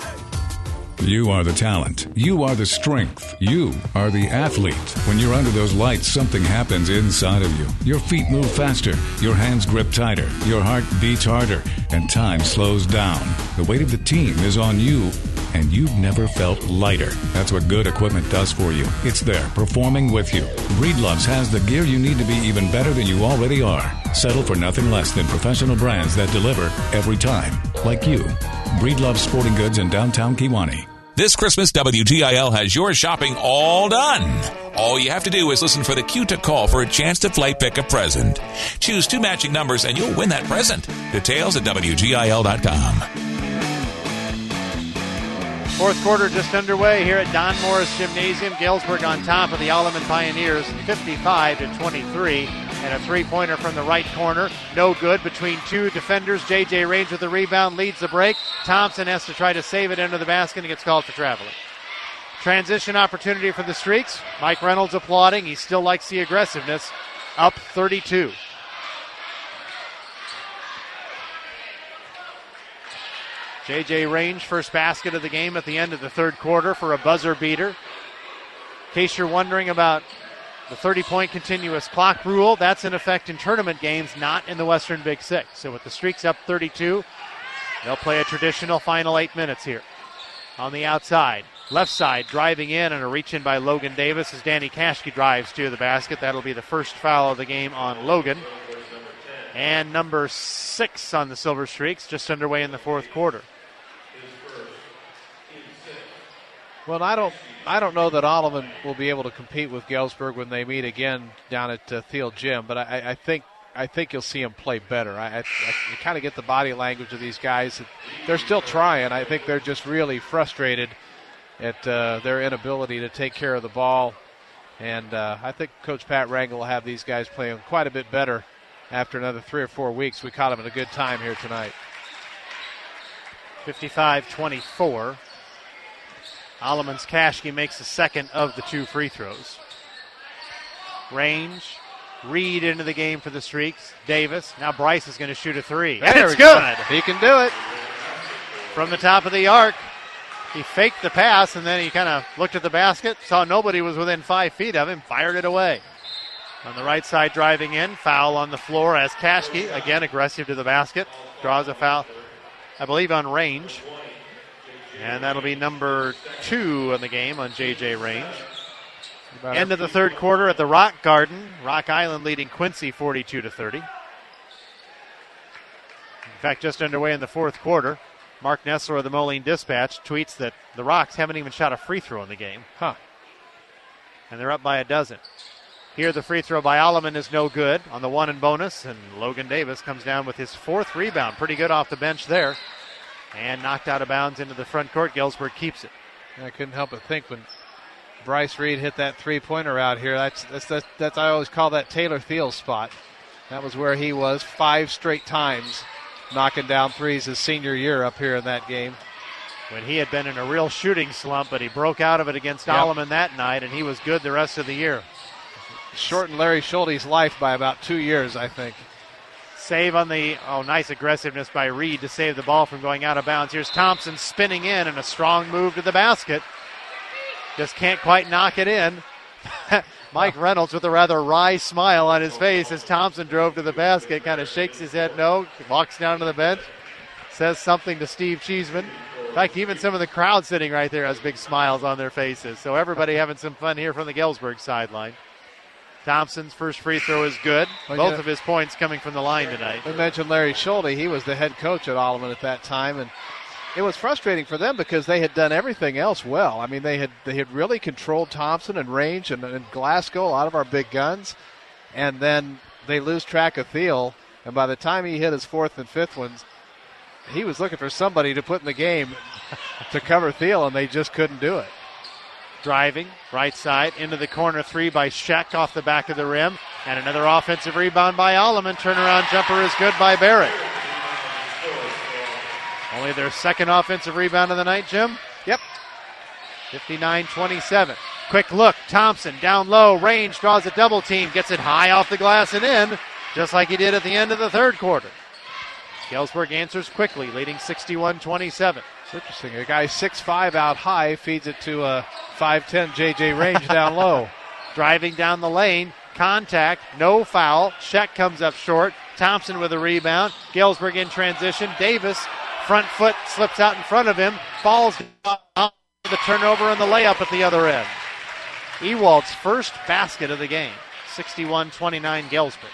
Speaker 5: You are the talent. You are the strength. You are the athlete. When you're under those lights, something happens inside of you. Your feet move faster. Your hands grip tighter. Your heart beats harder. And time slows down. The weight of the team is on you, and you've never felt lighter. That's what good equipment does for you. It's there, performing with you. Breedloves has the gear you need to be even better than you already are. Settle for nothing less than professional brands that deliver every time. Like you. Breedlove Sporting Goods in downtown Kewanee.
Speaker 1: This Christmas, W G I L has your shopping all done. All you have to do is listen for the cue to call for a chance to play Pick a Present. Choose two matching numbers and you'll win that present. Details at W G I L dot com.
Speaker 2: Fourth quarter just underway here at Don Morris Gymnasium. Galesburg on top of the Alleman Pioneers, fifty-five to twenty-three. And a three-pointer from the right corner. No good between two defenders. J J Range with the rebound, leads the break. Thompson has to try to save it into the basket and gets called for traveling. Transition opportunity for the Streaks. Mike Reynolds applauding. He still likes the aggressiveness. Up thirty-two. J J Range, first basket of the game at the end of the third quarter for a buzzer beater. In case you're wondering about the thirty-point continuous clock rule, that's in effect in tournament games, not in the Western Big Six. So with the Streaks up thirty-two, they'll play a traditional final eight minutes here. On the outside, left side, driving in, and a reach-in by Logan Davis as Danny Kashke drives to the basket. That'll be the first foul of the game on Logan. And number six on the Silver Streaks, just underway in the fourth quarter.
Speaker 3: Well, I don't I don't know that Alleman will be able to compete with Galesburg when they meet again down at uh, Thiel Gym, but I, I think I think you'll see them play better. I, I, I kind of get the body language of these guys. They're still trying. I think they're just really frustrated at uh, their inability to take care of the ball. And uh, I think Coach Pat Rangel will have these guys playing quite a bit better after another three or four weeks. We caught them at a good time here tonight.
Speaker 2: fifty-five twenty-four. Alleman's Kashke makes the second of the two free throws. Range. Reed into the game for the Streaks. Davis. Now Bryce is going to shoot a three. And it's good.
Speaker 3: He can do it.
Speaker 2: From the top of the arc. He faked the pass, and then he kind of looked at the basket, saw nobody was within five feet of him, fired it away. On the right side driving in, foul on the floor as Kashke, again aggressive to the basket, draws a foul, I believe, on Range. And that'll be number two in the game on J J Range. End of the third quarter at the Rock Garden. Rock Island leading Quincy forty-two to thirty. In fact, just underway in the fourth quarter. Mark Nessler of the Moline Dispatch tweets that the Rocks haven't even shot a free throw in the game.
Speaker 3: Huh.
Speaker 2: And they're up by a dozen. Here the free throw by Alleman is no good on the one and bonus, and Logan Davis comes down with his fourth rebound. Pretty good off the bench there. And knocked out of bounds into the front court. Galesburg keeps it.
Speaker 3: I couldn't help but think when Bryce Reed hit that three-pointer out here, that's, that's, that's, that's I always call that Taylor Thiel spot. That was where he was five straight times knocking down threes his senior year up here in that game.
Speaker 2: When he had been in a real shooting slump, but he broke out of it against yep. Alleman that night, and he was good the rest of the year.
Speaker 3: Shortened Larry Schulte's life by about two years, I think.
Speaker 2: Save on the, oh, nice aggressiveness by Reed to save the ball from going out of bounds. Here's Thompson spinning in and a strong move to the basket. Just can't quite knock it in. Mike Reynolds with a rather wry smile on his face as Thompson drove to the basket, kind of shakes his head no, walks down to the bench, says something to Steve Cheeseman. In fact, even some of the crowd sitting right there has big smiles on their faces. So everybody having some fun here from the Galesburg sideline. Thompson's first free throw is good.
Speaker 3: Well,
Speaker 2: Both
Speaker 3: yeah.
Speaker 2: of his points coming from the line tonight.
Speaker 3: We mentioned Larry Schulte. He was the head coach at Alleman at that time, and it was frustrating for them because they had done everything else well. I mean, they had they had really controlled Thompson and Range and, and Glasgow, a lot of our big guns, and then they lose track of Thiel, and by the time he hit his fourth and fifth ones, he was looking for somebody to put in the game to cover Thiel, and they just couldn't do it.
Speaker 2: Driving, right side, into the corner three by Scheck off the back of the rim. And another offensive rebound by Alleman. Turnaround jumper is good by Barrett. Only their second offensive rebound of the night, Jim?
Speaker 3: Yep.
Speaker 2: fifty-nine twenty-seven. Quick look, Thompson down low, Range draws a double team, gets it high off the glass and in, just like he did at the end of the third quarter. Galesburg answers quickly, leading sixty-one twenty-seven.
Speaker 3: It's interesting. A guy six five out high feeds it to a five ten J J Range down low.
Speaker 2: Driving down the lane, contact, no foul. Scheck comes up short. Thompson with a rebound. Galesburg in transition. Davis, front foot, slips out in front of him. Falls down. The turnover and the layup at the other end. Ewald's first basket of the game. sixty-one twenty-nine Galesburg.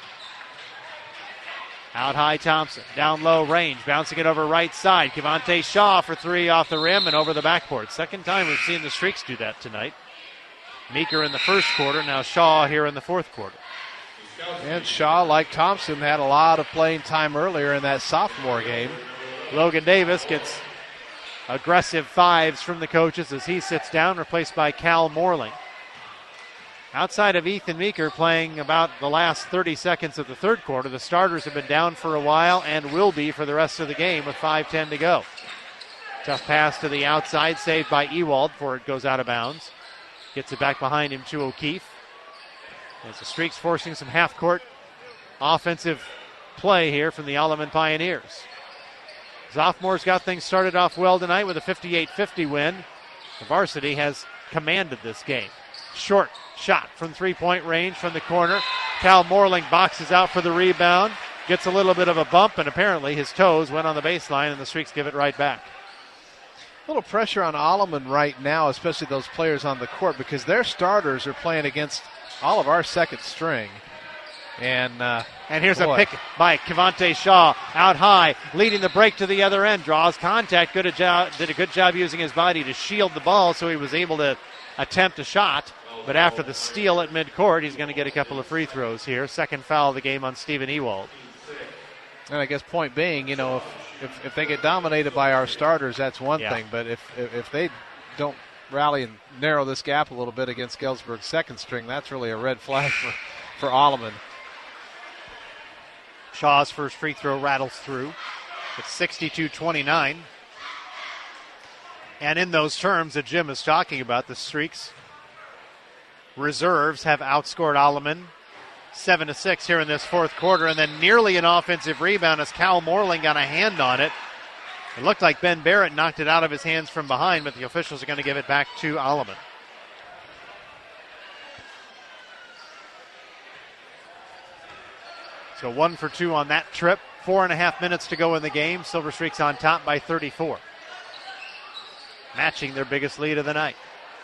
Speaker 2: Out high Thompson, down low Range, bouncing it over right side. Kevontae Shaw for three off the rim and over the backboard. Second time we've seen the Streaks do that tonight. Meeker in the first quarter, now Shaw here in the fourth quarter.
Speaker 3: And Shaw, like Thompson, had a lot of playing time earlier in that sophomore game.
Speaker 2: Logan Davis gets aggressive fives from the coaches as he sits down, replaced by Cal Morling. Outside of Ethan Meeker playing about the last thirty seconds of the third quarter, the starters have been down for a while and will be for the rest of the game with five ten to go. Tough pass to the outside, saved by Ewald before it goes out of bounds. Gets it back behind him to O'Keefe. As the Streaks forcing some half-court offensive play here from the Alleman Pioneers. Sophomores got things started off well tonight with a fifty-eight fifty win. The varsity has commanded this game. Short shot from three-point range from the corner. Cal Morling boxes out for the rebound. Gets a little bit of a bump, and apparently his toes went on the baseline, and the Streaks give it right back.
Speaker 3: A little pressure on Alleman right now, especially those players on the court, because their starters are playing against all of our second string. And uh,
Speaker 2: and here's
Speaker 3: boy.
Speaker 2: a pick by Kevonte Shaw out high, leading the break to the other end. Draws contact. Good a job, did a good job using his body to shield the ball, so he was able to attempt a shot. But after the steal at midcourt, he's going to get a couple of free throws here. Second foul of the game on Stephen Ewald.
Speaker 3: And I guess point being, you know, if if, if they get dominated by our starters, that's one
Speaker 2: Yeah.
Speaker 3: thing. But if, if if they don't rally and narrow this gap a little bit against Galesburg's second string, that's really a red flag for, for Alleman.
Speaker 2: Shaw's first free throw rattles through. It's sixty-two twenty-nine. And in those terms that Jim is talking about, the Streaks reserves have outscored Alleman seven to six here in this fourth quarter, and then nearly an offensive rebound as Cal Morling got a hand on it. It looked like Ben Barrett knocked it out of his hands from behind, but the officials are going to give it back to Alleman. So one for two on that trip. Four and a half minutes to go in the game. Silver Streaks on top by thirty-four. Matching their biggest lead of the night.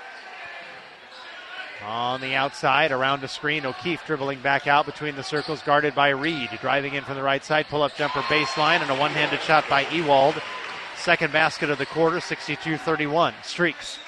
Speaker 2: On the outside, around a screen, O'Keefe dribbling back out between the circles, guarded by Reed. Driving in from the right side, pull-up jumper baseline, and a one-handed shot by Ewald. Second basket of the quarter, sixty-two thirty-one. Streaks.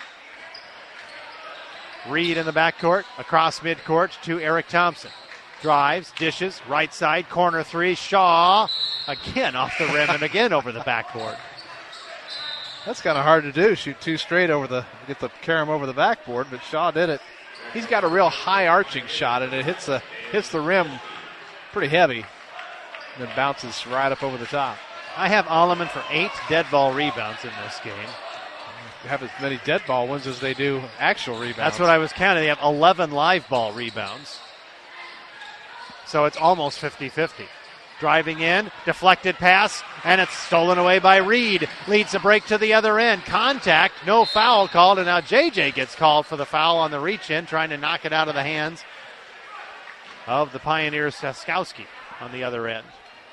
Speaker 2: Reed in the backcourt, across midcourt to Eric Thompson. Drives, dishes, right side, corner three. Shaw again off the rim and again over the backboard.
Speaker 3: That's kind of hard to do, shoot two straight over the, get the carry him over the backboard, but Shaw did it. He's got a real high arching shot, and it hits the hits the rim pretty heavy, and then bounces right up over the top.
Speaker 2: I have Alleman for eight dead ball rebounds in this game.
Speaker 3: They have as many dead ball ones as they do actual rebounds.
Speaker 2: That's what I was counting. They have eleven live ball rebounds. So it's almost fifty-fifty. Driving in, deflected pass, and it's stolen away by Reed. Leads the break to the other end. Contact, no foul called, and now J J gets called for the foul on the reach-in, trying to knock it out of the hands of the Pioneers, Saskowski on the other end.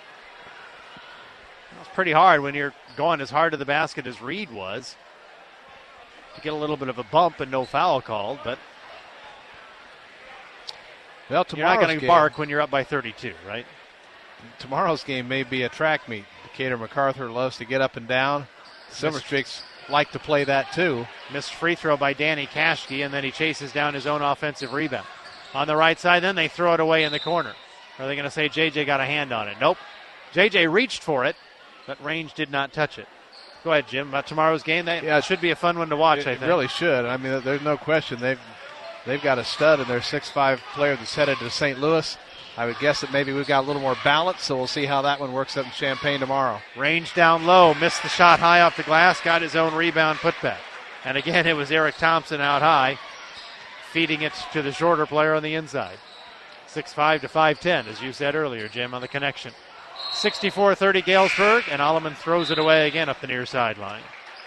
Speaker 2: It's pretty hard when you're going as hard to the basket as Reed was to get a little bit of a bump and no foul called, but
Speaker 3: well,
Speaker 2: you're not going to
Speaker 3: game,
Speaker 2: bark when you're up by thirty-two, right?
Speaker 3: Tomorrow's game may be a track meet. Decatur MacArthur loves to get up and down. Silver Streaks like to play that too.
Speaker 2: Missed free throw by Danny Kashke, and then he chases down his own offensive rebound. On the right side, then they throw it away in the corner. Are they going to say J J got a hand on it? Nope. J J reached for it, but Range did not touch it. Go ahead, Jim. About tomorrow's game, that yeah, should be a fun one to watch,
Speaker 3: it,
Speaker 2: I think.
Speaker 3: It really should. I mean, there's no question. They've they've got a stud in their six five player that's headed to Saint Louis. I would guess that maybe we've got a little more balance, so we'll see how that one works up in Champaign tomorrow.
Speaker 2: Range down low, missed the shot high off the glass, got his own rebound putback. And again, it was Eric Thompson out high, feeding it to the shorter player on the inside. six five to five ten, as you said earlier, Jim, on the connection. sixty-four thirty Galesburg, and Alleman throws it away again up the near sideline.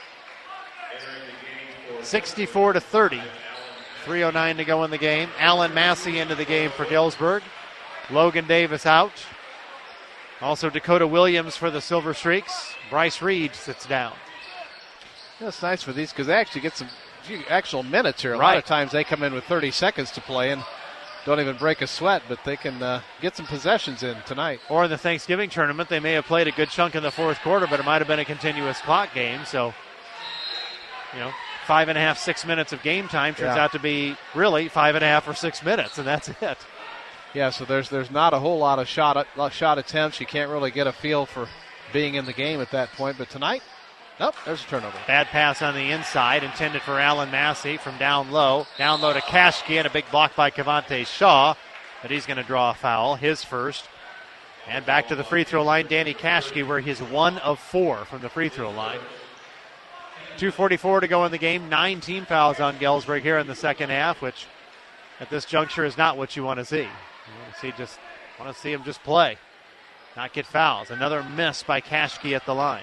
Speaker 2: sixty-four to thirty. three oh nine to go in the game. Alan Massey into the game for Galesburg. Logan Davis out. Also Dakota Williams for the Silver Streaks. Bryce Reed sits down.
Speaker 3: That's nice for these because they actually get some few actual minutes here. A
Speaker 2: right.
Speaker 3: lot of times they come in with thirty seconds to play and don't even break a sweat, but they can uh, get some possessions in tonight.
Speaker 2: Or in the Thanksgiving tournament, they may have played a good chunk in the fourth quarter, but it might have been a continuous clock game. So, you know, five and a half, six minutes of game time turns
Speaker 3: yeah.
Speaker 2: out to be really five and a half or six minutes, and that's it.
Speaker 3: Yeah, so there's there's not a whole lot of shot shot attempts. You can't really get a feel for being in the game at that point. But tonight, nope, there's a turnover.
Speaker 2: Bad pass on the inside, intended for Alan Massey from down low. Down low to Kashke, and a big block by Kevonte Shaw. But he's going to draw a foul, his first. And back to the free throw line, Danny Kashke, where he's one of four from the free throw line. two forty-four to go in the game. Nine team fouls on Galesburg here in the second half, which at this juncture is not what you want to see. You want to see just want to see him just play, not get fouls. Another miss by Kashke at the line.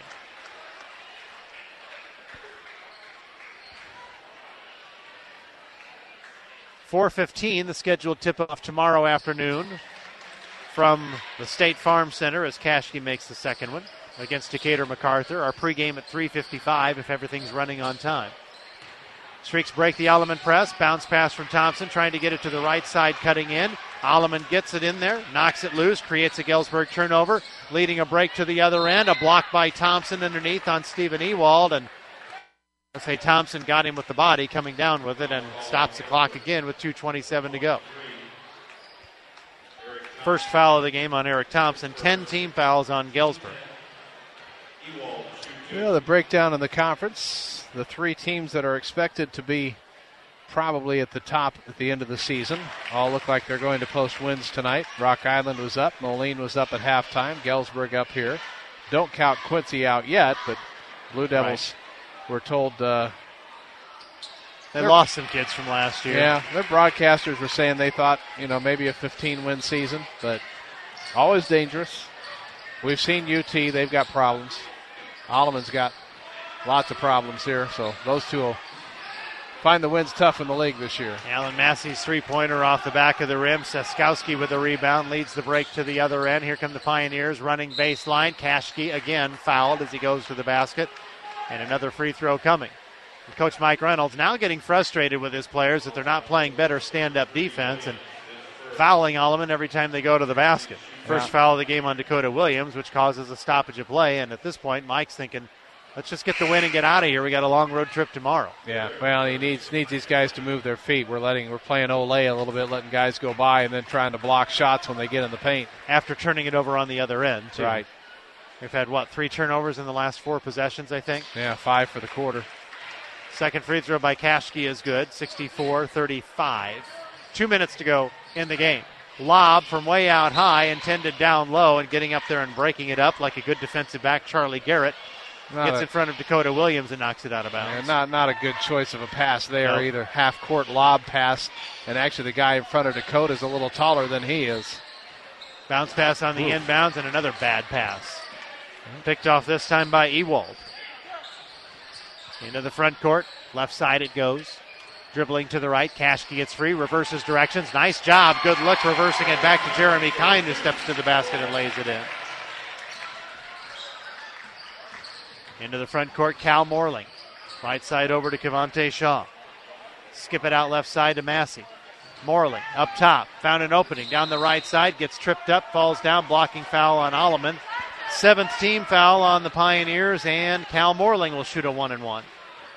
Speaker 2: four fifteen, the scheduled tip-off tomorrow afternoon from the State Farm Center as Kashke makes the second one against Decatur MacArthur. Our pregame at three fifty-five if everything's running on time. Streaks break the Alleman press. Bounce pass from Thompson, trying to get it to the right side, cutting in. Alleman gets it in there, knocks it loose, creates a Galesburg turnover, leading a break to the other end. A block by Thompson underneath on Stephen Ewald, and let's say Thompson got him with the body, coming down with it, and stops the clock again with two twenty-seven to go. First foul of the game on Eric Thompson, ten team fouls on Galesburg.
Speaker 3: Well, the breakdown in the conference, the three teams that are expected to be probably at the top at the end of the season all look like they're going to post wins tonight. Rock Island was up. Moline was up at halftime. Galesburg up here. Don't count Quincy out yet, but Blue Devils right. were told uh,
Speaker 2: they lost some kids from last year.
Speaker 3: Yeah, their broadcasters were saying they thought, you know, maybe a fifteen-win season, but always dangerous. We've seen U T. They've got problems. Alleman's got lots of problems here, so those two will find the wins tough in the league this year.
Speaker 2: Alan Massey's three-pointer off the back of the rim. Saskowski with the rebound leads the break to the other end. Here come the Pioneers running baseline. Kashke again fouled as he goes to the basket. And another free throw coming. And Coach Mike Reynolds now getting frustrated with his players that they're not playing better stand-up defense and fouling Alleman every time they go to the basket. First
Speaker 3: yeah.
Speaker 2: foul of the game on Dakota Williams, which causes a stoppage of play. And at this point, Mike's thinking, let's just get the win and get out of here. We got a long road trip tomorrow.
Speaker 3: Yeah, well, he needs needs these guys to move their feet. We're letting we're playing Olay a little bit, letting guys go by and then trying to block shots when they get in the paint.
Speaker 2: After turning it over on the other end, too.
Speaker 3: Right.
Speaker 2: We've had, what, three turnovers in the last four possessions, I think?
Speaker 3: Yeah, five for the quarter.
Speaker 2: Second free throw by Kashke is good, sixty-four thirty-five. Two minutes to go in the game. Lob from way out high, intended down low, and getting up there and breaking it up like a good defensive back, Charlie Garrett.
Speaker 3: Not
Speaker 2: Gets
Speaker 3: a,
Speaker 2: in front of Dakota Williams and knocks it out of bounds.
Speaker 3: Yeah, not not a good choice of a pass there
Speaker 2: nope.
Speaker 3: either. Half-court lob pass, and actually the guy in front of Dakota is a little taller than he is.
Speaker 2: Bounce pass on the
Speaker 3: Ooh.
Speaker 2: inbounds and another bad pass. Picked off this time by Ewald. Into the front court. Left side it goes. Dribbling to the right. Kashke gets free. Reverses directions. Nice job. Good look. Reversing it back to Jeremy Kind, who steps to the basket and lays it in. Into the front court, Cal Morling. Right side over to Kevonte Shaw. Skip it out left side to Massey. Morling up top. Found an opening down the right side. Gets tripped up. Falls down. Blocking foul on Alleman. Seventh team foul on the Pioneers, and Cal Morling will shoot a one and one.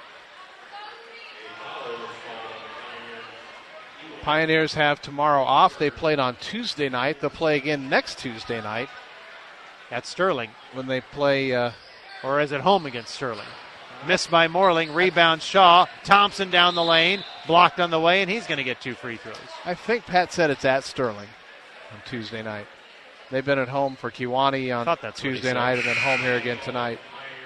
Speaker 3: Pioneers have tomorrow off. They played on Tuesday night. They'll play again next Tuesday night.
Speaker 2: At Sterling.
Speaker 3: When they play... Uh,
Speaker 2: or is it home against Sterling? Missed by Morling. Rebound Shaw. Thompson down the lane. Blocked on the way, and he's going to get two free throws.
Speaker 3: I think Pat said it's at Sterling on Tuesday night. They've been at home for Kewanee on Tuesday night and then home here again tonight.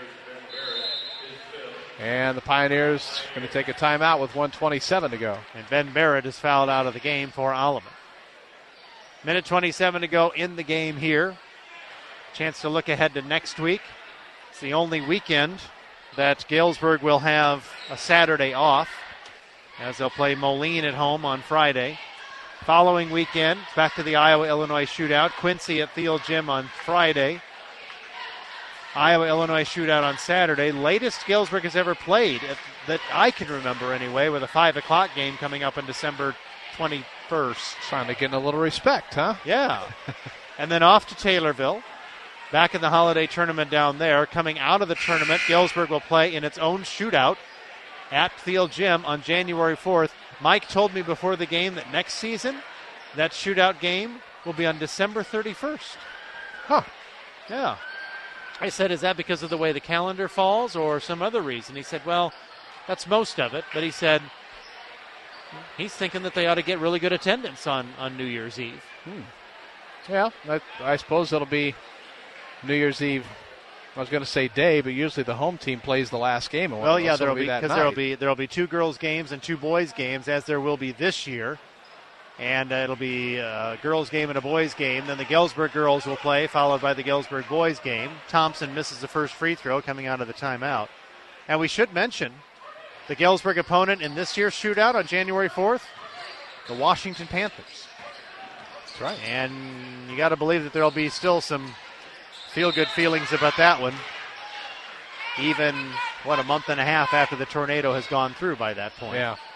Speaker 3: And the Pioneers going to take a timeout with one twenty-seven to go.
Speaker 2: And Ben Barrett is fouled out of the game for Alleman. Minute twenty-seven to go in the game here. Chance to look ahead to next week. It's the only weekend that Galesburg will have a Saturday off, as they'll play Moline at home on Friday. Following weekend, back to the Iowa-Illinois shootout. Quincy at Thiel Gym on Friday. Iowa-Illinois shootout on Saturday. Latest Galesburg has ever played, at, that I can remember anyway, with a five o'clock game coming up on December twenty-first.
Speaker 3: Trying to get in a little respect, huh?
Speaker 2: Yeah. And then off to Taylorville. Back in the holiday tournament down there. Coming out of the tournament, Galesburg will play in its own shootout at Thiel Gym on January fourth. Mike told me before the game that next season, that shootout game will be on December thirty-first.
Speaker 3: Huh.
Speaker 2: Yeah. I said, is that because of the way the calendar falls or some other reason? He said, well, that's most of it. But he said he's thinking that they ought to get really good attendance on, on New Year's Eve.
Speaker 3: Hmm. Yeah, I, I suppose it'll be New Year's Eve. I was going to say day, but usually the home team plays the last game.
Speaker 2: Well, yeah, there'll be
Speaker 3: because
Speaker 2: be, there'll be there'll be two girls games and two boys games, as there will be this year, and uh, it'll be a girls game and a boys game. Then the Galesburg girls will play, followed by the Galesburg boys game. Thompson misses the first free throw coming out of the timeout, and we should mention the Galesburg opponent in this year's shootout on January fourth, the Washington Panthers.
Speaker 3: That's right,
Speaker 2: and you got to believe that there'll be still some feel-good feelings about that one, even, what, a month and a half after the tornado has gone through by that point.
Speaker 3: Yeah.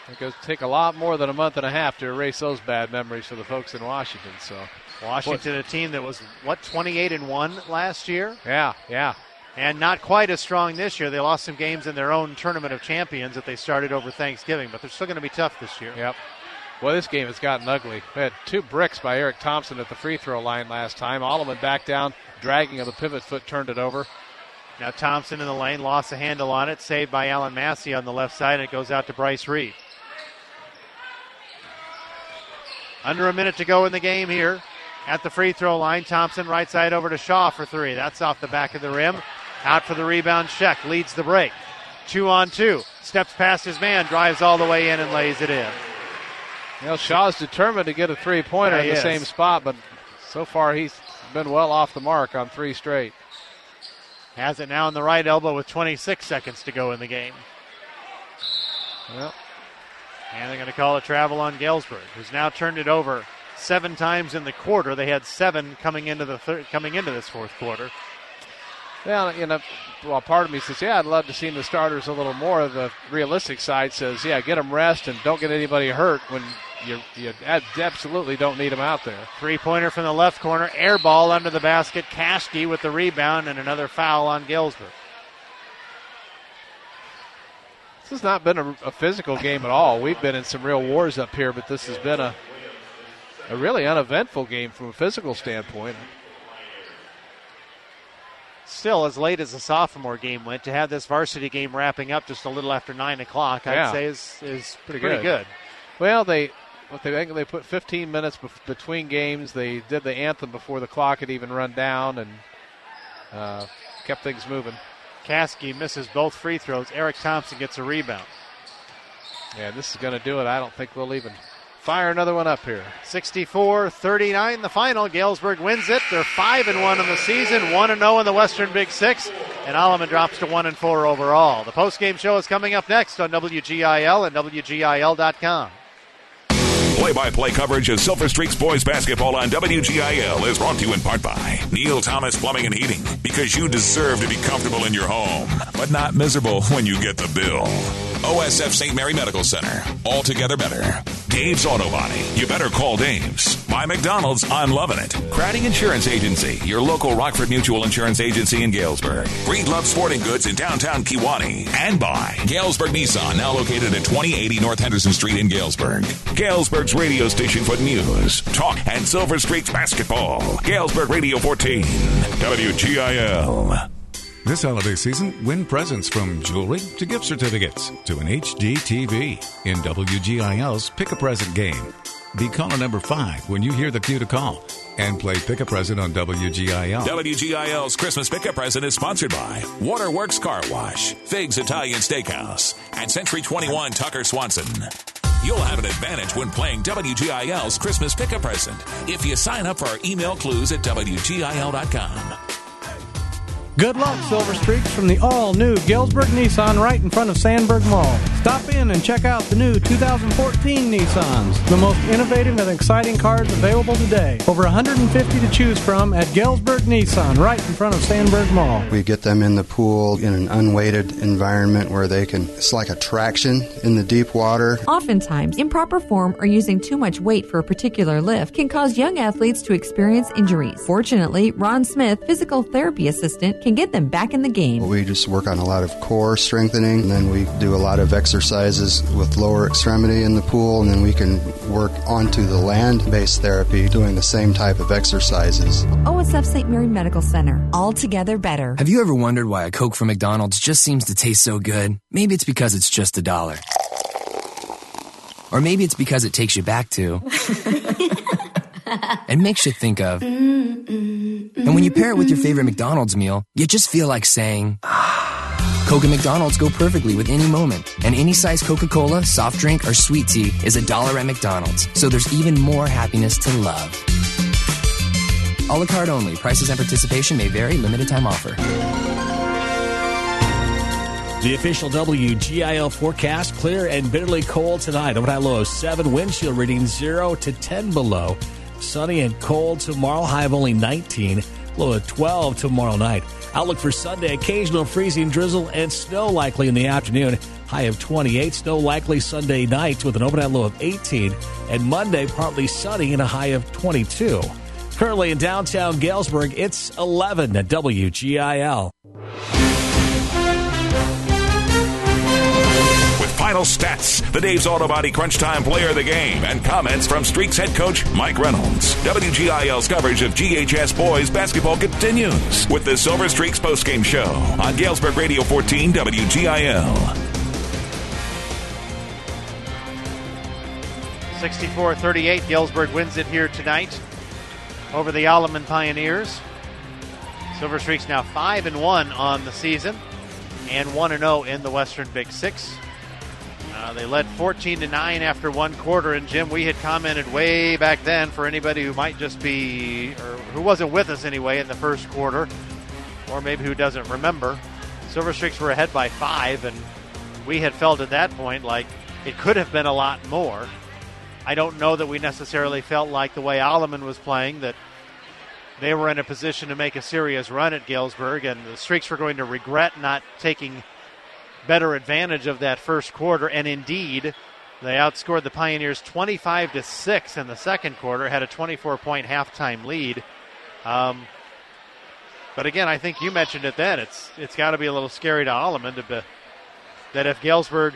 Speaker 3: It goes take a lot more than a month and a half to erase those bad memories for the folks in Washington. So
Speaker 2: Washington, a team that was, what, twenty-eight and one last year?
Speaker 3: Yeah, yeah.
Speaker 2: And not quite as strong this year. They lost some games in their own Tournament of Champions that they started over Thanksgiving, but they're still going to be tough this year.
Speaker 3: Yep. Well, this game has gotten ugly. We had two bricks by Eric Thompson at the free throw line last time. Alleman back down, dragging of the pivot foot, turned it over.
Speaker 2: Now Thompson in the lane, lost a handle on it, saved by Alan Massey on the left side, and it goes out to Bryce Reed. Under a minute to go in the game here. At the free throw line, Thompson right side over to Shaw for three. That's off the back of the rim. Out for the rebound, Sheck leads the break. Two on two. Steps past his man, drives all the way in and lays it in.
Speaker 3: You know, Shaw's determined to get a three-pointer
Speaker 2: yeah,
Speaker 3: in the
Speaker 2: is.
Speaker 3: same spot, but so far he's been well off the mark on three straight.
Speaker 2: Has it now on the right elbow with twenty-six seconds to go in the game.
Speaker 3: Yep.
Speaker 2: And they're going to call a travel on Galesburg, who's now turned it over seven times in the quarter. They had seven coming into the third, coming into this fourth quarter.
Speaker 3: Well, you know, well, part of me says, yeah, I'd love to see the starters a little more. The realistic side says, yeah, get them rest and don't get anybody hurt when you, you absolutely don't need them out there.
Speaker 2: Three-pointer from the left corner, air ball under the basket. Kashke with the rebound and another foul on Galesburg.
Speaker 3: This has not been a, a physical game at all. We've been in some real wars up here, but this has been a, a really uneventful game from a physical standpoint.
Speaker 2: Still, as late as the sophomore game went, to have this varsity game wrapping up just a little after nine o'clock, I'd
Speaker 3: yeah.
Speaker 2: say is, is pretty,
Speaker 3: pretty
Speaker 2: good.
Speaker 3: good. Well, they what they they put fifteen minutes bef- between games. They did the anthem before the clock had even run down and uh, kept things moving.
Speaker 2: Kashke misses both free throws. Eric Thompson gets a rebound.
Speaker 3: Yeah, this is going to do it. I don't think we'll even fire another one up here.
Speaker 2: sixty-four thirty-nine the final. Galesburg wins it. They're five and one in the season, one and oh in the Western Big Six, and Alleman drops to one and four overall. The postgame show is coming up next on W G I L and W G I L dot com.
Speaker 1: Play-by-play coverage of Silver Streaks boys basketball on W G I L is brought to you in part by Neil Thomas Plumbing and Heating, because you deserve to be comfortable in your home, but not miserable when you get the bill. O S F Saint Mary Medical Center, altogether better. Dave's Auto Body, you better call Dave's. By McDonald's, I'm loving it. Crading Insurance Agency, your local Rockford Mutual Insurance Agency in Galesburg. Breedlove Sporting Goods in downtown Kewanee. And by Galesburg Nissan, now located at twenty eighty North Henderson Street in Galesburg. Galesburg's radio station for news, talk, and Silver Streaks basketball. Galesburg Radio fourteen, W G I L.
Speaker 5: This holiday season, win presents from jewelry to gift certificates to an H D T V in W G I L's Pick a Present game. Be caller number five when you hear the cue to call and play Pick a Present on W G I L.
Speaker 1: W G I L's Christmas Pick a Present is sponsored by Waterworks Car Wash, Figs Italian Steakhouse, and Century twenty-one Tucker Swanson. You'll have an advantage when playing W G I L's Christmas Pick a Present if you sign up for our email clues at W G I L dot com.
Speaker 9: Good luck, Silver Streaks, from the all-new Galesburg Nissan right in front of Sandburg Mall. Stop in and check out the new two thousand fourteen Nissans, the most innovative and exciting cars available today. Over one hundred fifty to choose from at Galesburg Nissan right in front of Sandburg Mall.
Speaker 17: We get them in the pool in an unweighted environment where they can, it's like a traction in the deep water.
Speaker 14: Oftentimes, improper form or using too much weight for a particular lift can cause young athletes to experience injuries. Fortunately, Ron Smith, physical therapy assistant, can get them back in the game.
Speaker 17: We just work on a lot of core strengthening, and then we do a lot of exercises with lower extremity in the pool, and then we can work onto the land-based therapy doing the same type of exercises.
Speaker 14: O S F Saint Mary Medical Center, altogether better.
Speaker 18: Have you ever wondered why a Coke from McDonald's just seems to taste so good? Maybe it's because it's just a dollar. Or maybe it's because it takes you back to and makes you think of. And when you pair it with your favorite McDonald's meal, you just feel like saying, Coke and McDonald's go perfectly with any moment. And any size Coca-Cola, soft drink, or sweet tea is a dollar at McDonald's. So there's even more happiness to love. A la carte only. Prices and participation may vary. Limited time offer.
Speaker 7: The official W G I L forecast, clear and bitterly cold tonight. Overnight low of seven, wind chill reading zero to ten below. Sunny and cold tomorrow, high of only nineteen. low of twelve tomorrow night. Outlook for Sunday, occasional freezing drizzle and snow likely in the afternoon. High of twenty-eight. Snow likely Sunday night with an overnight low of eighteen. And Monday, partly sunny and a high of twenty-two. Currently in downtown Galesburg, it's eleven at W G I L.
Speaker 1: Final stats, the Dave's Auto Body Crunch Time player of the game, and comments from Streaks head coach Mike Reynolds. W G I L's coverage of G H S boys basketball continues with the Silver Streaks postgame show on Galesburg Radio fourteen W G I L.
Speaker 2: sixty-four thirty-eight, Galesburg wins it here tonight over the Alleman Pioneers. Silver Streaks now five and one on the season and one and oh in the Western Big Six. Uh, they led fourteen to nine after one quarter, and Jim, we had commented way back then for anybody who might just be, or who wasn't with us anyway in the first quarter, or maybe who doesn't remember, Silver Streaks were ahead by five, and we had felt at that point like it could have been a lot more. I don't know that we necessarily felt like the way Alleman was playing that they were in a position to make a serious run at Galesburg, and the Streaks were going to regret not taking better advantage of that first quarter, and indeed they outscored the Pioneers twenty-five to six in the second quarter, had a twenty-four point halftime lead. Um, but again, I think you mentioned it then, it's it's got to be a little scary to Alleman to be, that if Galesburg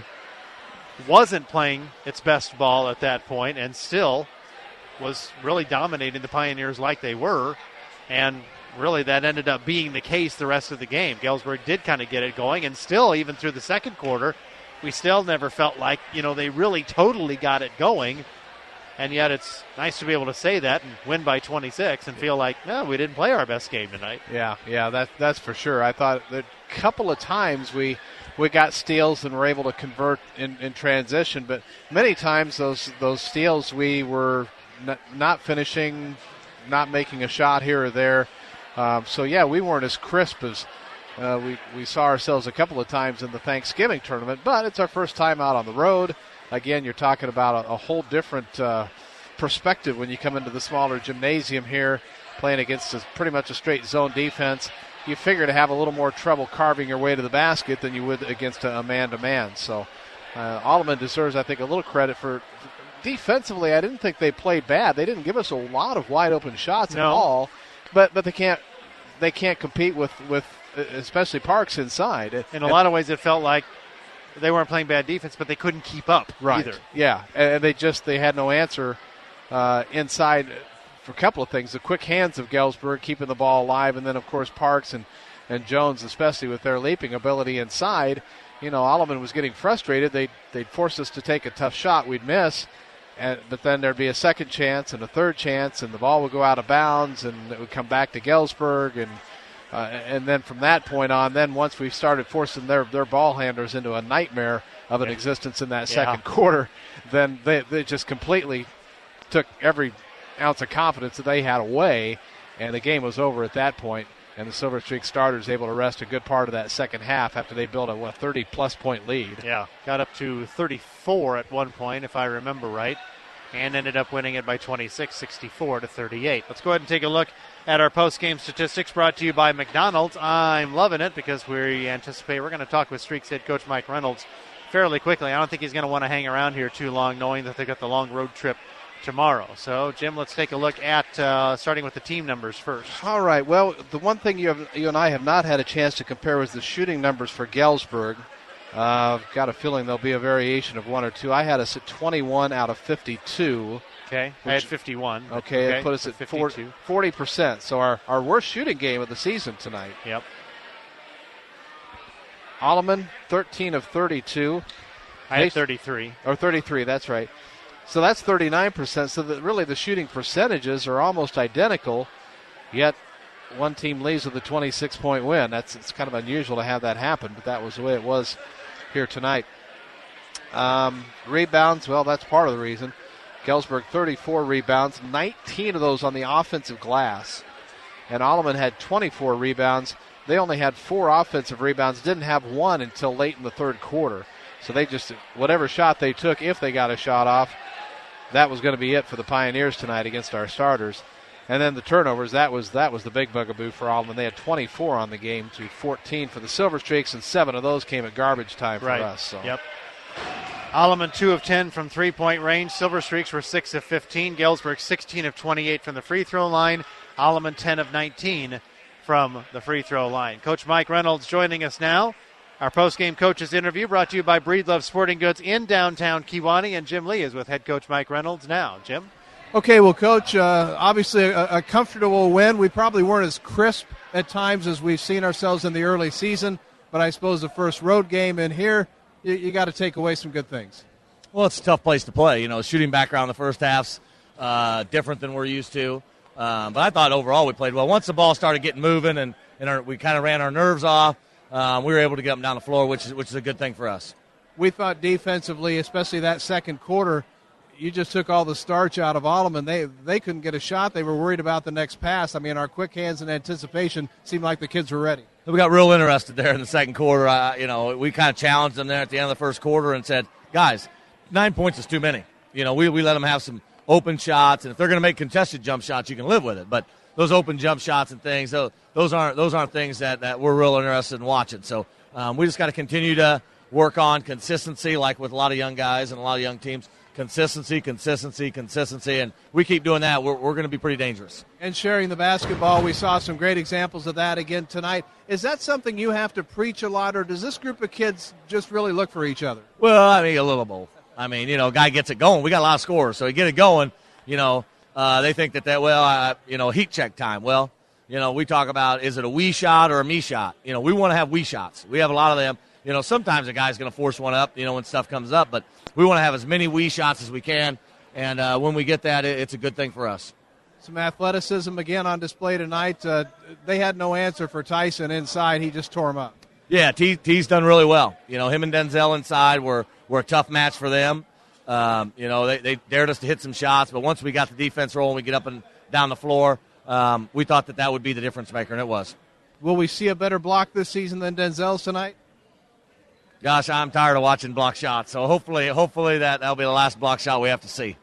Speaker 2: wasn't playing its best ball at that point and still was really dominating the Pioneers like they were, and really, that ended up being the case the rest of the game. Galesburg did kind of get it going, and still, even through the second quarter, we still never felt like, you know, they really totally got it going. And yet it's nice to be able to say that and win by twenty-six and feel like, no, we didn't play our best game tonight.
Speaker 3: Yeah, yeah, that, that's for sure. I thought that a couple of times we we got steals and were able to convert in, in transition, but many times those, those steals we were n- not finishing, not making a shot here or there. Um, so, yeah, we weren't as crisp as uh, we, we saw ourselves a couple of times in the Thanksgiving tournament, but it's our first time out on the road. Again, you're talking about a, a whole different uh, perspective when you come into the smaller gymnasium here, playing against a, pretty much a straight zone defense. You figure to have a little more trouble carving your way to the basket than you would against a, a man-to-man. So uh, Alleman deserves, I think, a little credit for defensively. I didn't think they played bad. They didn't give us a lot of wide-open shots
Speaker 2: no.
Speaker 3: at all. But but they can't they can't compete with, with especially Parks inside.
Speaker 2: In a lot of ways, it felt like they weren't playing bad defense, but they couldn't keep up
Speaker 3: right.
Speaker 2: either.
Speaker 3: Yeah, and they just they had no answer uh, inside for a couple of things. The quick hands of Galesburg keeping the ball alive, and then of course Parks and, and Jones, especially with their leaping ability inside. You know, Alleman was getting frustrated. They they'd force us to take a tough shot, we'd miss. And, but then there'd be a second chance and a third chance, and the ball would go out of bounds, and it would come back to Galesburg. And uh, and then from that point on, then once we started forcing their, their ball handlers into a nightmare of an existence in that second
Speaker 2: yeah.
Speaker 3: quarter, then they, they just completely took every ounce of confidence that they had away, and the game was over at that point. And the Silver Streak starters able to rest a good part of that second half after they built a what, thirty-plus point lead.
Speaker 2: Yeah, got up to thirty-four at one point, if I remember right, and ended up winning it by twenty-six, sixty-four to thirty-eight. Let's go ahead and take a look at our post-game statistics brought to you by McDonald's. I'm loving it because we anticipate we're going to talk with Streaks head coach Mike Reynolds fairly quickly. I don't think he's going to want to hang around here too long, knowing that they've got the long road trip tomorrow. So, Jim, let's take a look at uh, starting with the team numbers first.
Speaker 3: All right. Well, the one thing you, have, you and I have not had a chance to compare was the shooting numbers for Galesburg. Uh, I've got a feeling there'll be a variation of one or two. I had us at twenty-one out of fifty-two.
Speaker 2: Okay.
Speaker 3: Which,
Speaker 2: I had fifty-one.
Speaker 3: Okay.
Speaker 2: okay
Speaker 3: It put us
Speaker 2: so
Speaker 3: at fifty-two. forty percent. So our, our worst shooting game of the season tonight.
Speaker 2: Yep.
Speaker 3: Alleman, thirteen of thirty-two.
Speaker 2: I had thirty-three.
Speaker 3: Or thirty-three, that's right. So that's thirty-nine percent. So that really the shooting percentages are almost identical, yet one team leaves with a twenty-six point win. That's it's kind of unusual to have that happen, but that was the way it was here tonight. Um, rebounds, well, that's part of the reason. Galesburg, thirty-four rebounds, nineteen of those on the offensive glass. And Alleman had twenty-four rebounds. They only had four offensive rebounds, didn't have one until late in the third quarter. So they just, whatever shot they took, if they got a shot off, that was going to be it for the Pioneers tonight against our starters. And then the turnovers, that was that was the big bugaboo for Alleman. They had twenty-four on the game to fourteen for the Silver Streaks, and seven of those came at garbage time for
Speaker 2: right.
Speaker 3: us. So.
Speaker 2: Yep. Alleman two of ten from three-point range. Silver Streaks were six of fifteen. Galesburg sixteen of twenty-eight from the free throw line. Alleman ten of nineteen from the free throw line. Coach Mike Reynolds joining us now. Our post-game coaches interview brought to you by Breedlove Sporting Goods in downtown Kewanee, and Jim Lee is with head coach Mike Reynolds now. Jim?
Speaker 15: Okay, well, Coach, uh, obviously a, a comfortable win. We probably weren't as crisp at times as we've seen ourselves in the early season, but I suppose the first road game in here, you, you got to take away some good things.
Speaker 19: Well, it's a tough place to play. You know, shooting background in the first half's uh, different than we're used to. Um, but I thought overall we played well. Once the ball started getting moving and, and our, we kind of ran our nerves off, um, we were able to get them down the floor, which is which is a good thing for us.
Speaker 15: We thought defensively, especially that second quarter, you just took all the starch out of Alleman. They they couldn't get a shot. They were worried about the next pass. I mean, our quick hands and anticipation seemed like the kids were ready.
Speaker 19: We got real interested there in the second quarter. Uh, you know, we kind of challenged them there at the end of the first quarter and said, guys, nine points is too many. You know, we, we let them have some open shots, and if they're going to make contested jump shots, you can live with it. But those open jump shots and things, those, those aren't those aren't things that, that we're real interested in watching. So um, we just got to continue to work on consistency, like with a lot of young guys and a lot of young teams. Consistency, consistency, consistency, and we keep doing that, we're, we're going to be pretty dangerous.
Speaker 15: And sharing the basketball, we saw some great examples of that again tonight. Is that something you have to preach a lot, or does this group of kids just really look for each other?
Speaker 19: Well, I mean, a little both. I mean, you know, guy gets it going. We got a lot of scores, so you get it going, you know, uh, they think that, that well, uh, you know, heat check time. Well, you know, we talk about is it a we shot or a me shot? You know, we want to have we shots. We have a lot of them. You know, sometimes a guy's going to force one up, you know, when stuff comes up, but we want to have as many we shots as we can, and uh, when we get that, it, it's a good thing for us.
Speaker 15: Some athleticism again on display tonight. Uh, they had no answer for Tyson inside. He just tore him up.
Speaker 19: Yeah, T, T's done really well. You know, him and Denzel inside were, were a tough match for them. Um, you know, they, they dared us to hit some shots, but once we got the defense rolling, we get up and down the floor, um, we thought that that would be the difference maker, and it was.
Speaker 15: Will we see a better block this season than Denzel's tonight?
Speaker 19: Gosh, I'm tired of watching block shots, so hopefully hopefully that, that'll be the last block shot we have to see.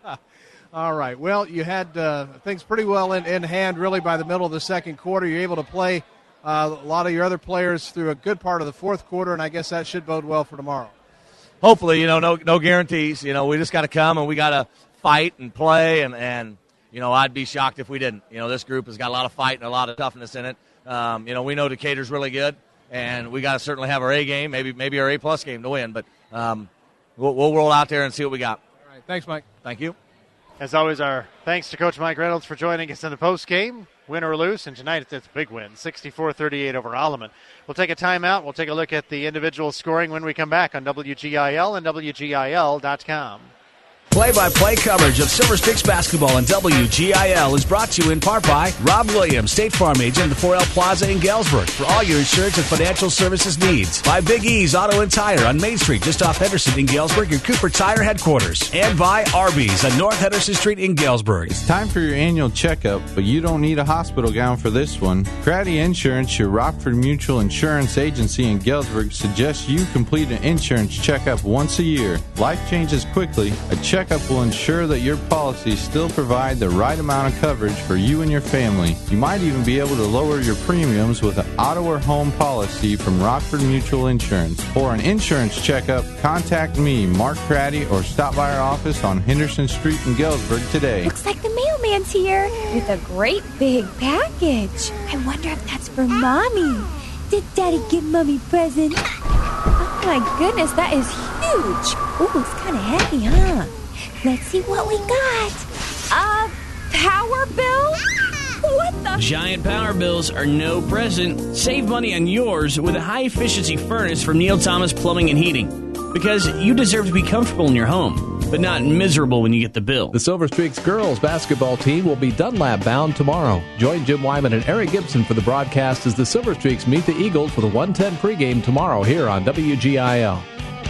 Speaker 15: All right. Well, you had uh, things pretty well in, in hand, really, by the middle of the second quarter. You're able to play uh, a lot of your other players through a good part of the fourth quarter, and I guess that should bode well for tomorrow.
Speaker 19: Hopefully, you know, no no guarantees. You know, we just got to come and we got to fight and play, and, and, you know, I'd be shocked if we didn't. You know, this group has got a lot of fight and a lot of toughness in it. Um, you know, we know Decatur's really good. And we got to certainly have our A game, maybe maybe our A-plus game to win. But um, we'll, we'll roll out there and see what we got.
Speaker 15: All right. Thanks, Mike.
Speaker 19: Thank you.
Speaker 2: As always, our thanks to Coach Mike Reynolds for joining us in the postgame. Win or lose, and tonight it's a big win, sixty-four thirty-eight over Alleman. We'll take a timeout. We'll take a look at the individual scoring when we come back on W G I L and W G I L dot com.
Speaker 7: Play-by-play coverage of Silver Streaks basketball on W G I L is brought to you in part by Rob Williams, State Farm agent at the four L Plaza in Galesburg for all your insurance and financial services needs. By Big E's Auto and Tire on Main Street just off Henderson in Galesburg, your Cooper Tire headquarters. And by Arby's on North Henderson Street in Galesburg.
Speaker 20: It's time for your annual checkup, but you don't need a hospital gown for this one. Craddy Insurance, your Rockford Mutual Insurance Agency in Galesburg, suggests you complete an insurance checkup once a year. Life changes quickly. A check Checkup will ensure that your policies still provide the right amount of coverage for you and your family. You might even be able to lower your premiums with an auto or home policy from Rockford Mutual Insurance. For an insurance checkup, contact me, Mark Craddy, or stop by our office on Henderson Street in Galesburg today.
Speaker 6: Looks like the mailman's here with a great big package. I wonder if that's for Mommy. Did Daddy give Mommy a present? Oh my goodness, that is huge. Ooh, it's kind of heavy, huh? Let's see what we got. A power bill? What the?
Speaker 21: Giant power bills are no present. Save money on yours with a high-efficiency furnace from Neil Thomas Plumbing and Heating. Because you deserve to be comfortable in your home, but not miserable when you get the bill.
Speaker 22: The Silver Streaks girls basketball team will be Dunlap bound tomorrow. Join Jim Wyman and Eric Gibson for the broadcast as the Silver Streaks meet the Eagles for the one ten pregame tomorrow here on W G I L.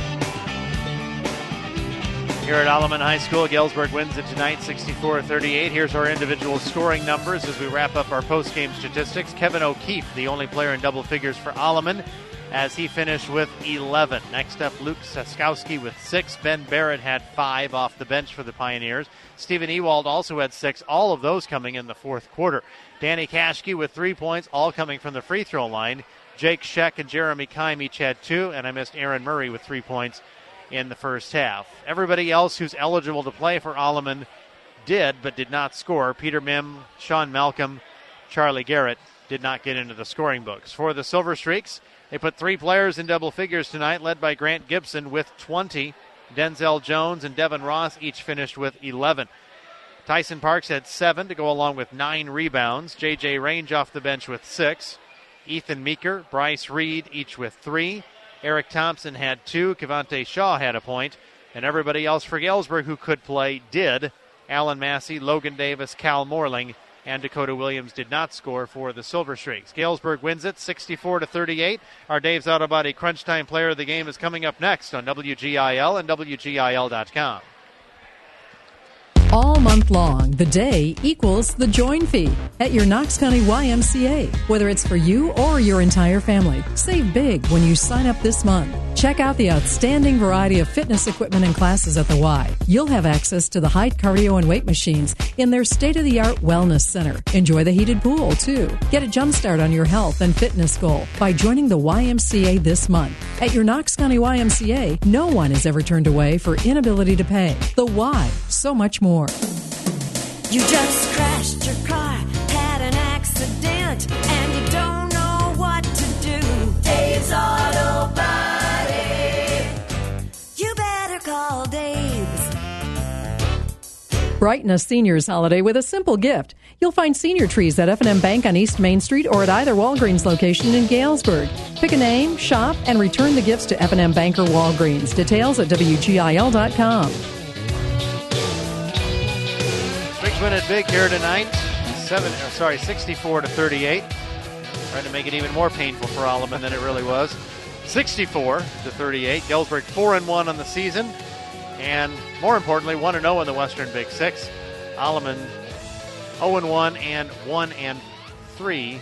Speaker 2: Here at Alleman High School, Galesburg wins it tonight, sixty-four thirty-eight. Here's our individual scoring numbers as we wrap up our post-game statistics. Kevin O'Keefe, the only player in double figures for Alleman, as he finished with eleven. Next up, Luke Saskowski with six. Ben Barrett had five off the bench for the Pioneers. Stephen Ewald also had six, all of those coming in the fourth quarter. Danny Kashke with three points, all coming from the free throw line. Jake Scheck and Jeremy Keim each had two, and I missed Aaron Murray with three points in the first half. Everybody else who's eligible to play for Alleman did, but did not score. Peter Mim, Sean Malcolm, Charlie Garrett did not get into the scoring books. For the Silver Streaks, they put three players in double figures tonight, led by Grant Gibson with twenty. Denzel Jones and Devin Ross each finished with eleven. Tyson Parks had seven to go along with nine rebounds. J J Range off the bench with six. Ethan Meeker, Bryce Reed each with three. Eric Thompson had two. Kevonte Shaw had a point. And everybody else for Galesburg who could play did. Alan Massey, Logan Davis, Cal Morling, and Dakota Williams did not score for the Silver Streaks. Galesburg wins it sixty-four to thirty-eight. Our Dave's Auto Body Crunch Time Player of the Game is coming up next on W G I L and W G I L dot com.
Speaker 4: All month long, the day equals the join fee at your Knox County Y M C A. Whether it's for you or your entire family, save big when you sign up this month. Check out the outstanding variety of fitness equipment and classes at the Y. You'll have access to the height, cardio, and weight machines in their state-of-the-art wellness center. Enjoy the heated pool, too. Get a jump start on your health and fitness goal by joining the Y M C A this month. At your Knox County Y M C A, no one is ever turned away for inability to pay. The Y, so much more.
Speaker 8: You just crashed your car, had an accident, and you don't know what to do. Dave's Auto Body. You better call Dave's.
Speaker 4: Brighten a senior's holiday with a simple gift. You'll find senior trees at F and M Bank on East Main Street or at either Walgreens location in Galesburg. Pick a name, shop, and return the gifts to F and M Bank or Walgreens. Details at W G I L dot com.
Speaker 2: Win it big here tonight. Seven, or sorry, sixty-four to thirty-eight. Trying to make it even more painful for Alleman than it really was. sixty-four to thirty-eight. Galesburg four and one on the season, and more importantly, one and zero in the Western Big Six. Alleman zero and one and one and three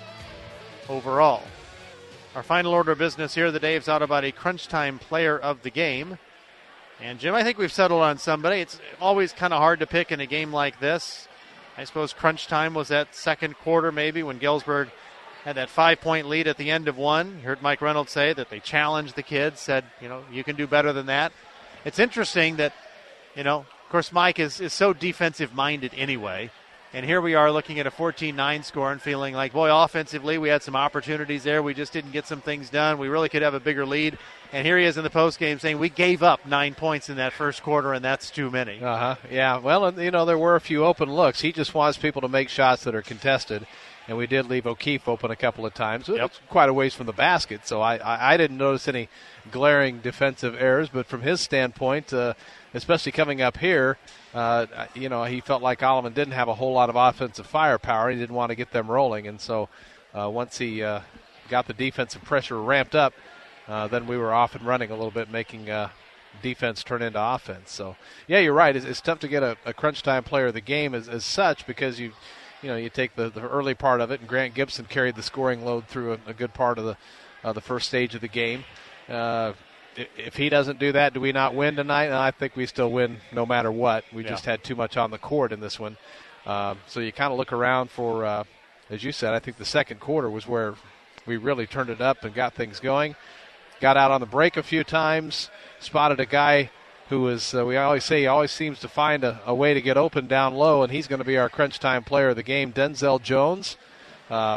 Speaker 2: overall. Our final order of business here: the Dave's Auto Body Crunch Time Player of the Game. And, Jim, I think we've settled on somebody. It's always kind of hard to pick in a game like this. I suppose crunch time was that second quarter maybe when Galesburg had that five-point lead at the end of one. You heard Mike Reynolds say that they challenged the kids, said, you know, you can do better than that. It's interesting that, you know, of course Mike is, is so defensive-minded anyway. And here we are looking at a fourteen nine score and feeling like, boy, offensively we had some opportunities there. We just didn't get some things done. We really could have a bigger lead. And here he is in the postgame saying we gave up nine points in that first quarter, and that's too many.
Speaker 3: Uh-huh. Yeah, well, and, you know, there were a few open looks. He just wants people to make shots that are contested. And we did leave O'Keefe open a couple of times. Yep. It's quite a ways from the basket, so I, I, I didn't notice any glaring defensive errors. But from his standpoint, uh, especially coming up here, uh, you know, he felt like Alleman didn't have a whole lot of offensive firepower. He didn't want to get them rolling. And so uh, once he uh, got the defensive pressure ramped up, uh, then we were off and running a little bit, making uh, defense turn into offense. So, yeah, you're right. It's, it's tough to get a, a crunch time player of the game as, as such because you – You know, you take the, the early part of it, and Grant Gibson carried the scoring load through a, a good part of the uh, the first stage of the game. Uh, if he doesn't do that, do we not win tonight? And I think we still win no matter what. We yeah. just had too much on the court in this one. Uh, so you kind of look around for, uh, as you said, I think the second quarter was where we really turned it up and got things going. Got out on the break a few times, spotted a guy who is, uh, we always say, he always seems to find a, a way to get open down low, and he's going to be our crunch time player of the game, Denzel Jones. Uh,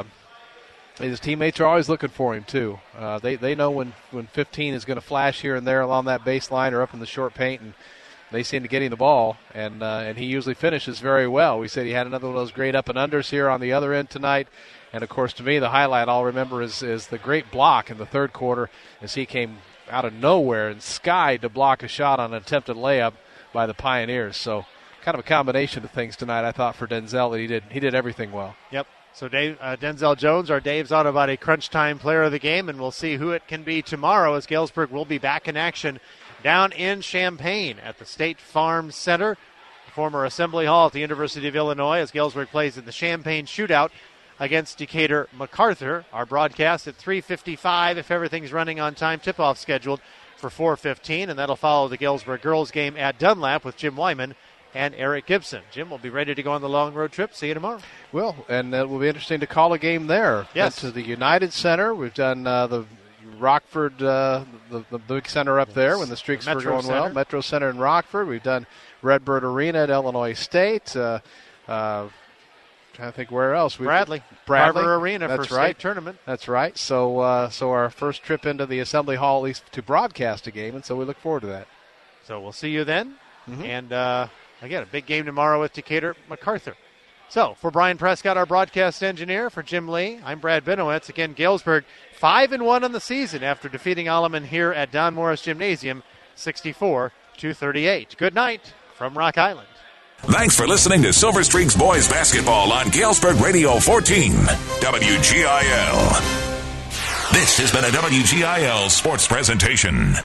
Speaker 3: his teammates are always looking for him, too. Uh, they they know when, when fifteen is going to flash here and there along that baseline or up in the short paint, and they seem to get him the ball, and uh, and he usually finishes very well. We said he had another one of those great up and unders here on the other end tonight. And, of course, to me, the highlight I'll remember is, is the great block in the third quarter as he came out of nowhere and skied to block a shot on an attempted layup by the Pioneers. So kind of a combination of things tonight, I thought, for Denzel, that he did he did everything well.
Speaker 2: Yep. So Dave, uh, Denzel Jones, our Dave's Auto Body Crunch Time Player of the Game, and we'll see who it can be tomorrow as Galesburg will be back in action down in Champaign at the State Farm Center, the former Assembly Hall at the University of Illinois, as Galesburg plays in the Champaign Shootout against Decatur MacArthur. Our broadcast at three fifty-five if everything's running on time. Tip-off scheduled for four fifteen, and that'll follow the Galesburg girls game at Dunlap with Jim Wyman and Eric Gibson. Jim will be ready to go on the long road trip. See you tomorrow.
Speaker 3: Well, and it will be interesting to call a game there.
Speaker 2: Yes.
Speaker 3: To the United Center. We've done uh, the Rockford, uh, the, the big center up there when the Streaks
Speaker 2: Metro
Speaker 3: were going
Speaker 2: Center.
Speaker 3: well. Metro Center in Rockford. We've done Redbird Arena at Illinois State. Uh, uh, trying to think where else. We've,
Speaker 2: Bradley.
Speaker 3: Bradley.
Speaker 2: Barber Arena
Speaker 3: That's
Speaker 2: for
Speaker 3: right.
Speaker 2: state tournament.
Speaker 3: That's right. So, uh, so our first trip into the Assembly Hall, at least to broadcast a game, and so we look forward to that.
Speaker 2: So we'll see you then.
Speaker 3: Mm-hmm.
Speaker 2: And, uh, again, a big game tomorrow with Decatur MacArthur. So, for Brian Prescott, our broadcast engineer, for Jim Lee, I'm Brad Benowitz. Again, Galesburg five and one on the season after defeating Alleman here at Don Morris Gymnasium, sixty-four to thirty-eight. Good night from Rock Island.
Speaker 1: Thanks for listening to Silver Streaks Boys Basketball on Galesburg Radio fourteen, W G I L. This has been a W G I L sports presentation.